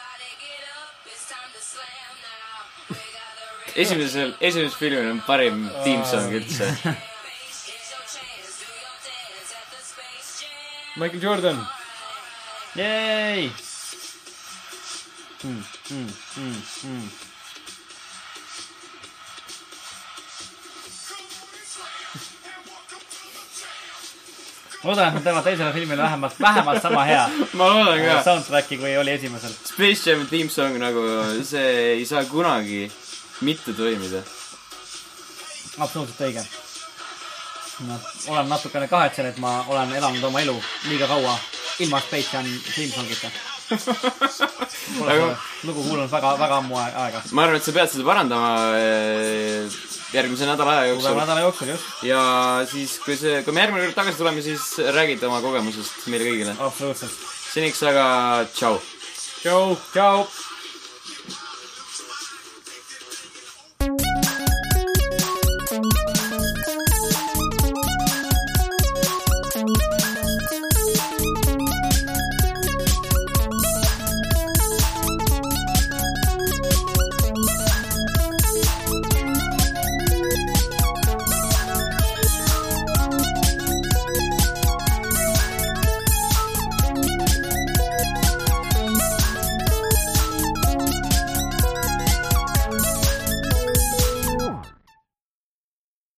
Esimeses filmil on parim teamsong üldse. Michael Jordan. Yay! Loodan, et nad teevad teisele filmile vähemalt sama hea ma loodan ka. Soundtracki, kui oli esimesel. Space Jam teamsong nagu see ei saa kunagi mitte toimida. Absoluutselt õige. Olen natukene kahetsen, et ma olen elanud oma elu liiga kaua ilma Space Jam teamsongita. Pole lugu kuulnud väga ammu aega. Ma arvan, et sa pead seda parandama järgmise nädala jooksul, just. Ja siis, kui me järgmine kord tagasi tuleme, siis räägid oma kogemusest meile kõigile. Absoluutselt. Seniks aga tšau. Tšau.